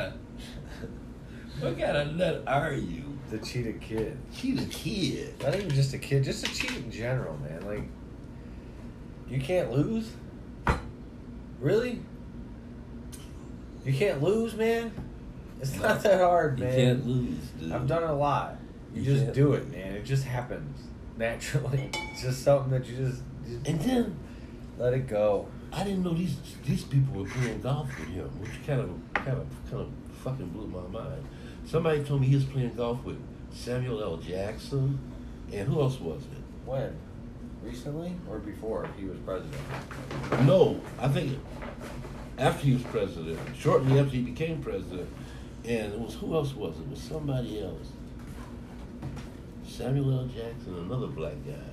of nut are you? The cheated kid. Cheat a kid. Not even just a kid, just a cheat in general, man. Like, you can't lose? Really? You can't lose, man? It's not that hard, man. You can't lose, dude. I've done it a lot. You just can't. do it, man. It just happens naturally. It's just something that you just And then let it go. I didn't know these people were playing golf with him, which kind of fucking blew my mind. Somebody told me he was playing golf with Samuel L. Jackson, and who else was it? When? Recently or before he was president? No, I think after he was president, shortly after he became president, and it was, who else was it? It was somebody else. Samuel L. Jackson, another black guy.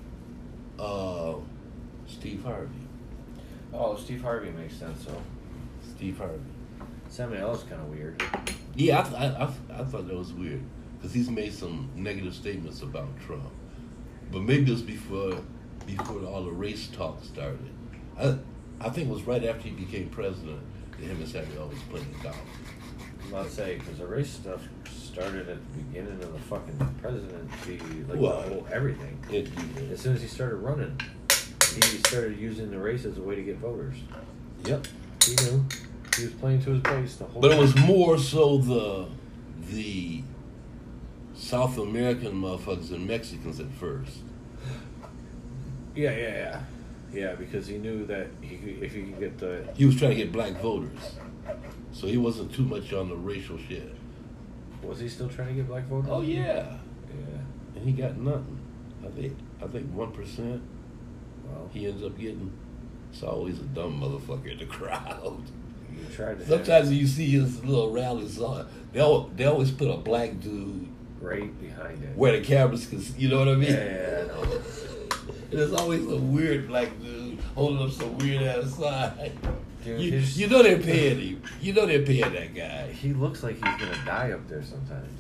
Steve Harvey. Oh, Steve Harvey makes sense, so. Steve Harvey. Samuel L. is kind of weird. Yeah, I thought that was weird because he's made some negative statements about Trump, but maybe it was before all the race talk started. I think it was right after he became president that him and Samuel was playing golf. I'm about to say, because the race stuff started at the beginning of the fucking presidency, like Well, the whole everything. As soon as he started running, he started using the race as a way to get voters. Yep. He knew. He was playing to his base the whole But it time. was more so the South American motherfuckers and Mexicans at first. Yeah. Yeah, because he knew that if he could get the... He was trying to get black voters. So he wasn't too much on the racial shit. Was he still trying to get black voters? Oh, yeah. Yeah. And he got nothing. I think 1%. Well, He ends up getting... It's always a dumb motherfucker in the crowd. you tried to Sometimes you see his little rallies on. They always put a black dude right behind it. where the cameras can, you know what I mean? Yeah, I know. And there's always a weird black dude holding up some weird ass sign. Dude, You know they're paying him. You know they're paying that guy. he looks like he's gonna die up there sometimes.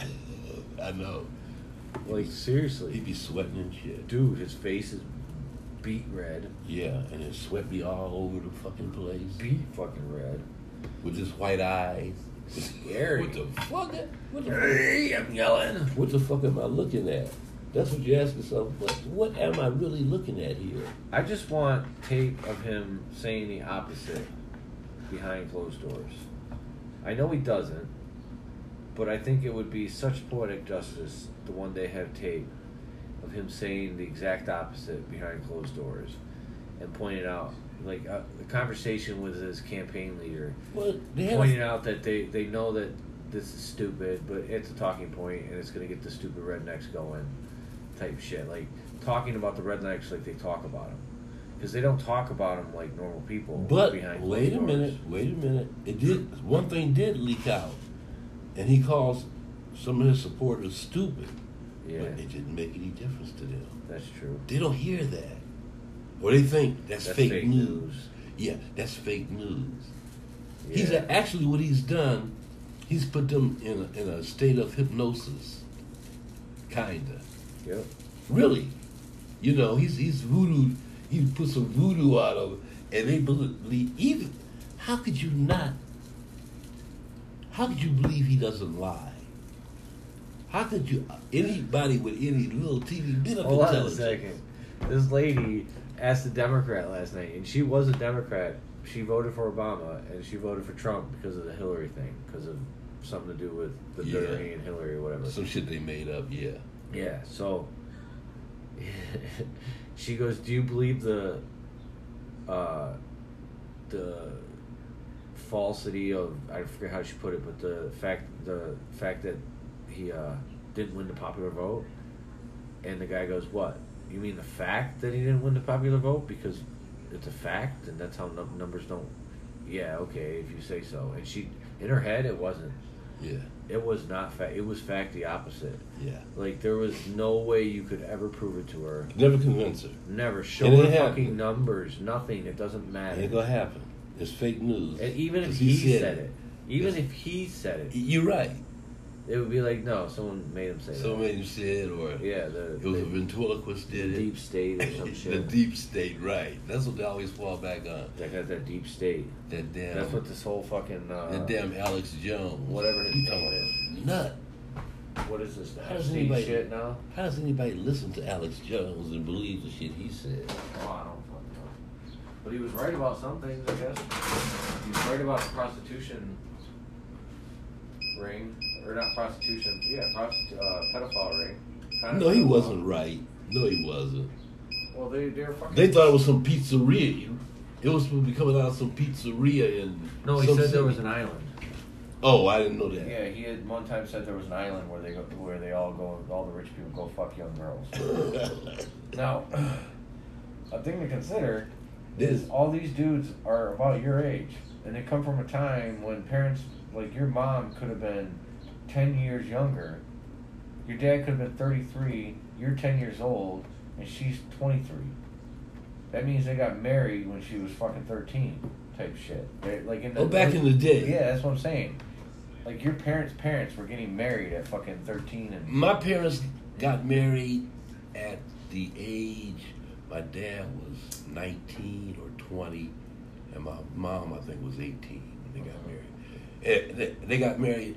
I know. Like, seriously. He be sweating and shit. Dude, his face is beet red. Yeah, and his sweat be all over the fucking place. Beet fucking red. With his white eyes. Scary. What the fuck? Hey, I'm yelling. What the fuck am I looking at? That's what you ask yourself. What am I really looking at here? I just want tape of him saying the opposite behind closed doors. I know he doesn't, but I think it would be such poetic justice to one day have tape of him saying the exact opposite behind closed doors and pointing out, like, a conversation with his campaign leader, Well, pointing out that they know that this is stupid, but it's a talking point and it's going to get the stupid rednecks going type shit. Like, talking about the rednecks like they talk about them. Because they don't talk about them like normal people. But behind wait a closed doors. minute. It did. One thing did leak out, and he calls some of his supporters stupid. Yeah, But it didn't make any difference to them. that's true. They don't hear that, or they think that's fake news. Yeah, that's fake news. Yeah. He's actually what he's done. He's put them in a state of hypnosis, kinda. Yep. Really, you know, he's voodoo. He put some voodoo on them, and they believe. Even how could you not? How could you believe he doesn't lie? How could you? Anybody with any little teeny bit of Hold on a intelligence. second. This lady asked a Democrat last night, and she was a Democrat. She voted for Obama, and she voted for Trump because of the Hillary thing, because of something to do with the Yeah. Dirty and Hillary or whatever. Some shit they made up. Yeah. Yeah, so she goes, "Do you believe the falsity of, I forget how she put it, but the fact that he didn't win the popular vote?" And the guy goes, "What? You mean the fact that he didn't win the popular vote because it's a fact and that's how numbers don't?" Yeah, okay, if you say so. And she, in her head, it wasn't. Yeah. It was not fact. It was fact the opposite. Yeah. Like, there was no way you could ever prove it to her. Never convince her. Never. Show And her it happened. fucking numbers. Nothing. It doesn't matter. Ain't gonna happen. It's fake news. And even if 'Cause he said it. Even Yes. if he said it. You're right. It would be like, no, someone made him say that. Somebody said, or Yeah, it was a ventriloquist did it. deep state or some The shit. deep state, right? That's what they always fall back on. They got that deep state. That damn. That's what this whole fucking that damn Alex Jones. whatever his You name talking is. nut. What is this now? How does State anybody- shit now? How does anybody listen to Alex Jones and believe the shit he said? Oh, I don't fucking know. But he was right about some things, I guess. He was right about the prostitution ring. Or not prostitution. Yeah, pedophile ring. Kind No, of he pedophile. wasn't right. No, he wasn't. Well, they're fucking... They thought it was some pizzeria. It was supposed to be coming out of some pizzeria in. No, he some said city. there was an island. Oh, I didn't know that. Yeah, he had one time said there was an island where they all go, all the rich people go fuck young girls. Now, a thing to consider is all these dudes are about your age, and they come from a time when parents, like your mom, could have been 10 years younger. Your dad could have been 33. You're 10 years old, and she's 23. That means they got married when she was fucking 13, type shit. Like in the, back in the day. Yeah, that's what I'm saying. Like, your parents were getting married at fucking 13 and... My parents got married at the age, my dad was 19 or 20, and my mom, I think, was 18 when they got married. They got married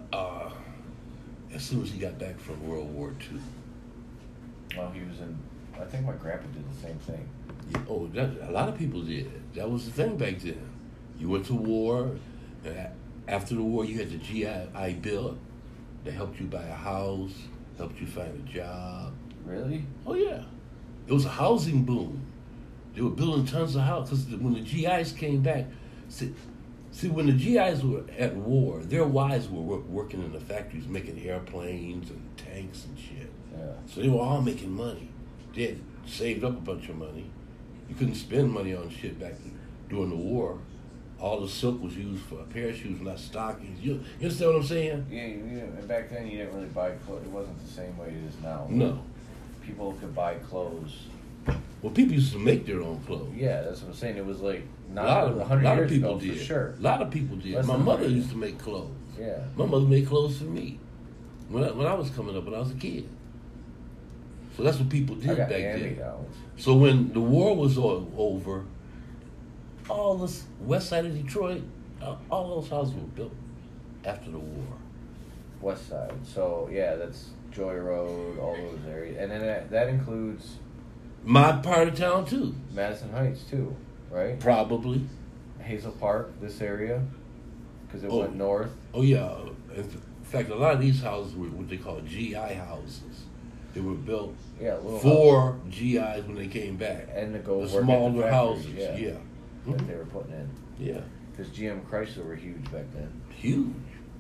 as soon as he got back from World War II. Well, he was in... I think my grandpa did the same thing. Yeah, oh, a lot of people did. That was the thing back then. You went to war. After the war, you had the GI Bill that helped you buy a house, helped you find a job. Really? Oh, yeah. It was a housing boom. They were building tons of houses because when the GIs came back, see, when the GIs were at war, their wives were working in the factories making airplanes and tanks and shit. Yeah. So they were all making money. They had saved up a bunch of money. You couldn't spend money on shit back during the war. All the silk was used for a pair of shoes, not stockings. You understand what I'm saying? Yeah, and back then you didn't really buy clothes. It wasn't the same way it is now. No. People could buy clothes. Well, people used to make their own clothes. Yeah, that's what I'm saying. It was like A not lot of 100 years people ago, did. for sure. A lot of people did. Less My than mother 100. used to make clothes. Yeah. My mother made clothes for me when I was coming up when I was a kid. So that's what people I did got back then. hand-me-downs. So when the war was over, all this west side of Detroit, all those houses were built after the war. West Side. So yeah, that's Joy Road, all those areas, and then that includes My part of town too, Madison Heights too, right? probably. Hazel Park, this area, because it Oh. went north. Oh yeah. In fact, a lot of these houses were what they call GI houses. They were built Yeah, little for GIs when they came back. and to go The work smaller at the houses, factories, yeah. that Mhm. they were putting in. Yeah, Because GM Chrysler were huge back then. huge.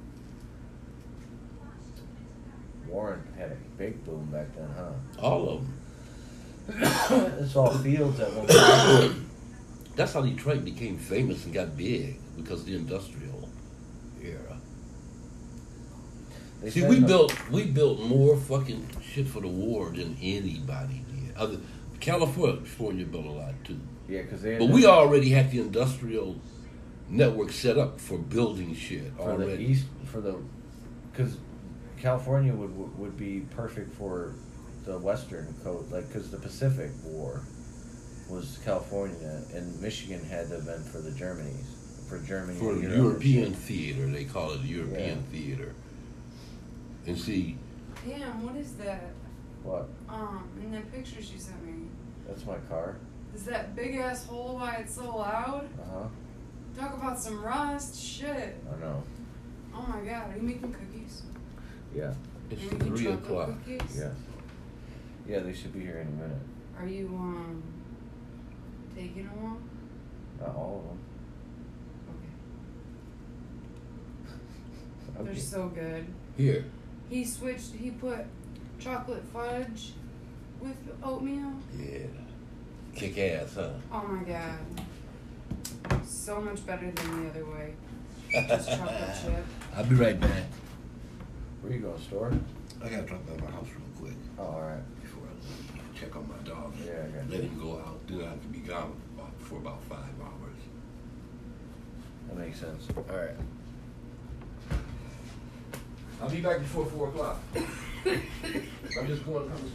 Warren had a big boom back then, huh? All of them. It's all fields at one time. That's how Detroit became famous and got big, because of the industrial era. They See, said we no- built more fucking shit for the war than anybody did. California built a lot too, Yeah, because they had but we already had the industrial network set up for building shit for already. the east because California would be perfect for the Western coast, like because the Pacific War was California, and Michigan had to have been for the Germanies, for Germany. For and the Europe and European shit. theater, they call it European theater. And see, Damn, what is that? What? In the pictures you sent me, That's my car. is that big ass hole why it's so loud? Uh-huh. Talk about some rust, shit. I know. Oh my god, are you making cookies? Yeah. it's Are you making 3 chocolate o'clock. Cookies? Yes. Yeah, they should be here any minute. Are you taking them all? Not all of them. Okay. They're Okay. so good. Here, He put chocolate fudge with oatmeal. yeah, kick ass, huh? Oh my god. So much better than the other way. Just chocolate chip. I'll be right back. Where you going, store? I gotta drop by my house real quick Oh, all right. before I leave. Check on my dog. Yeah, I got Let you. him go out. Then I have to be gone for about 5 hours. That makes sense. All right. I'll be back before 4 o'clock. I'm just going to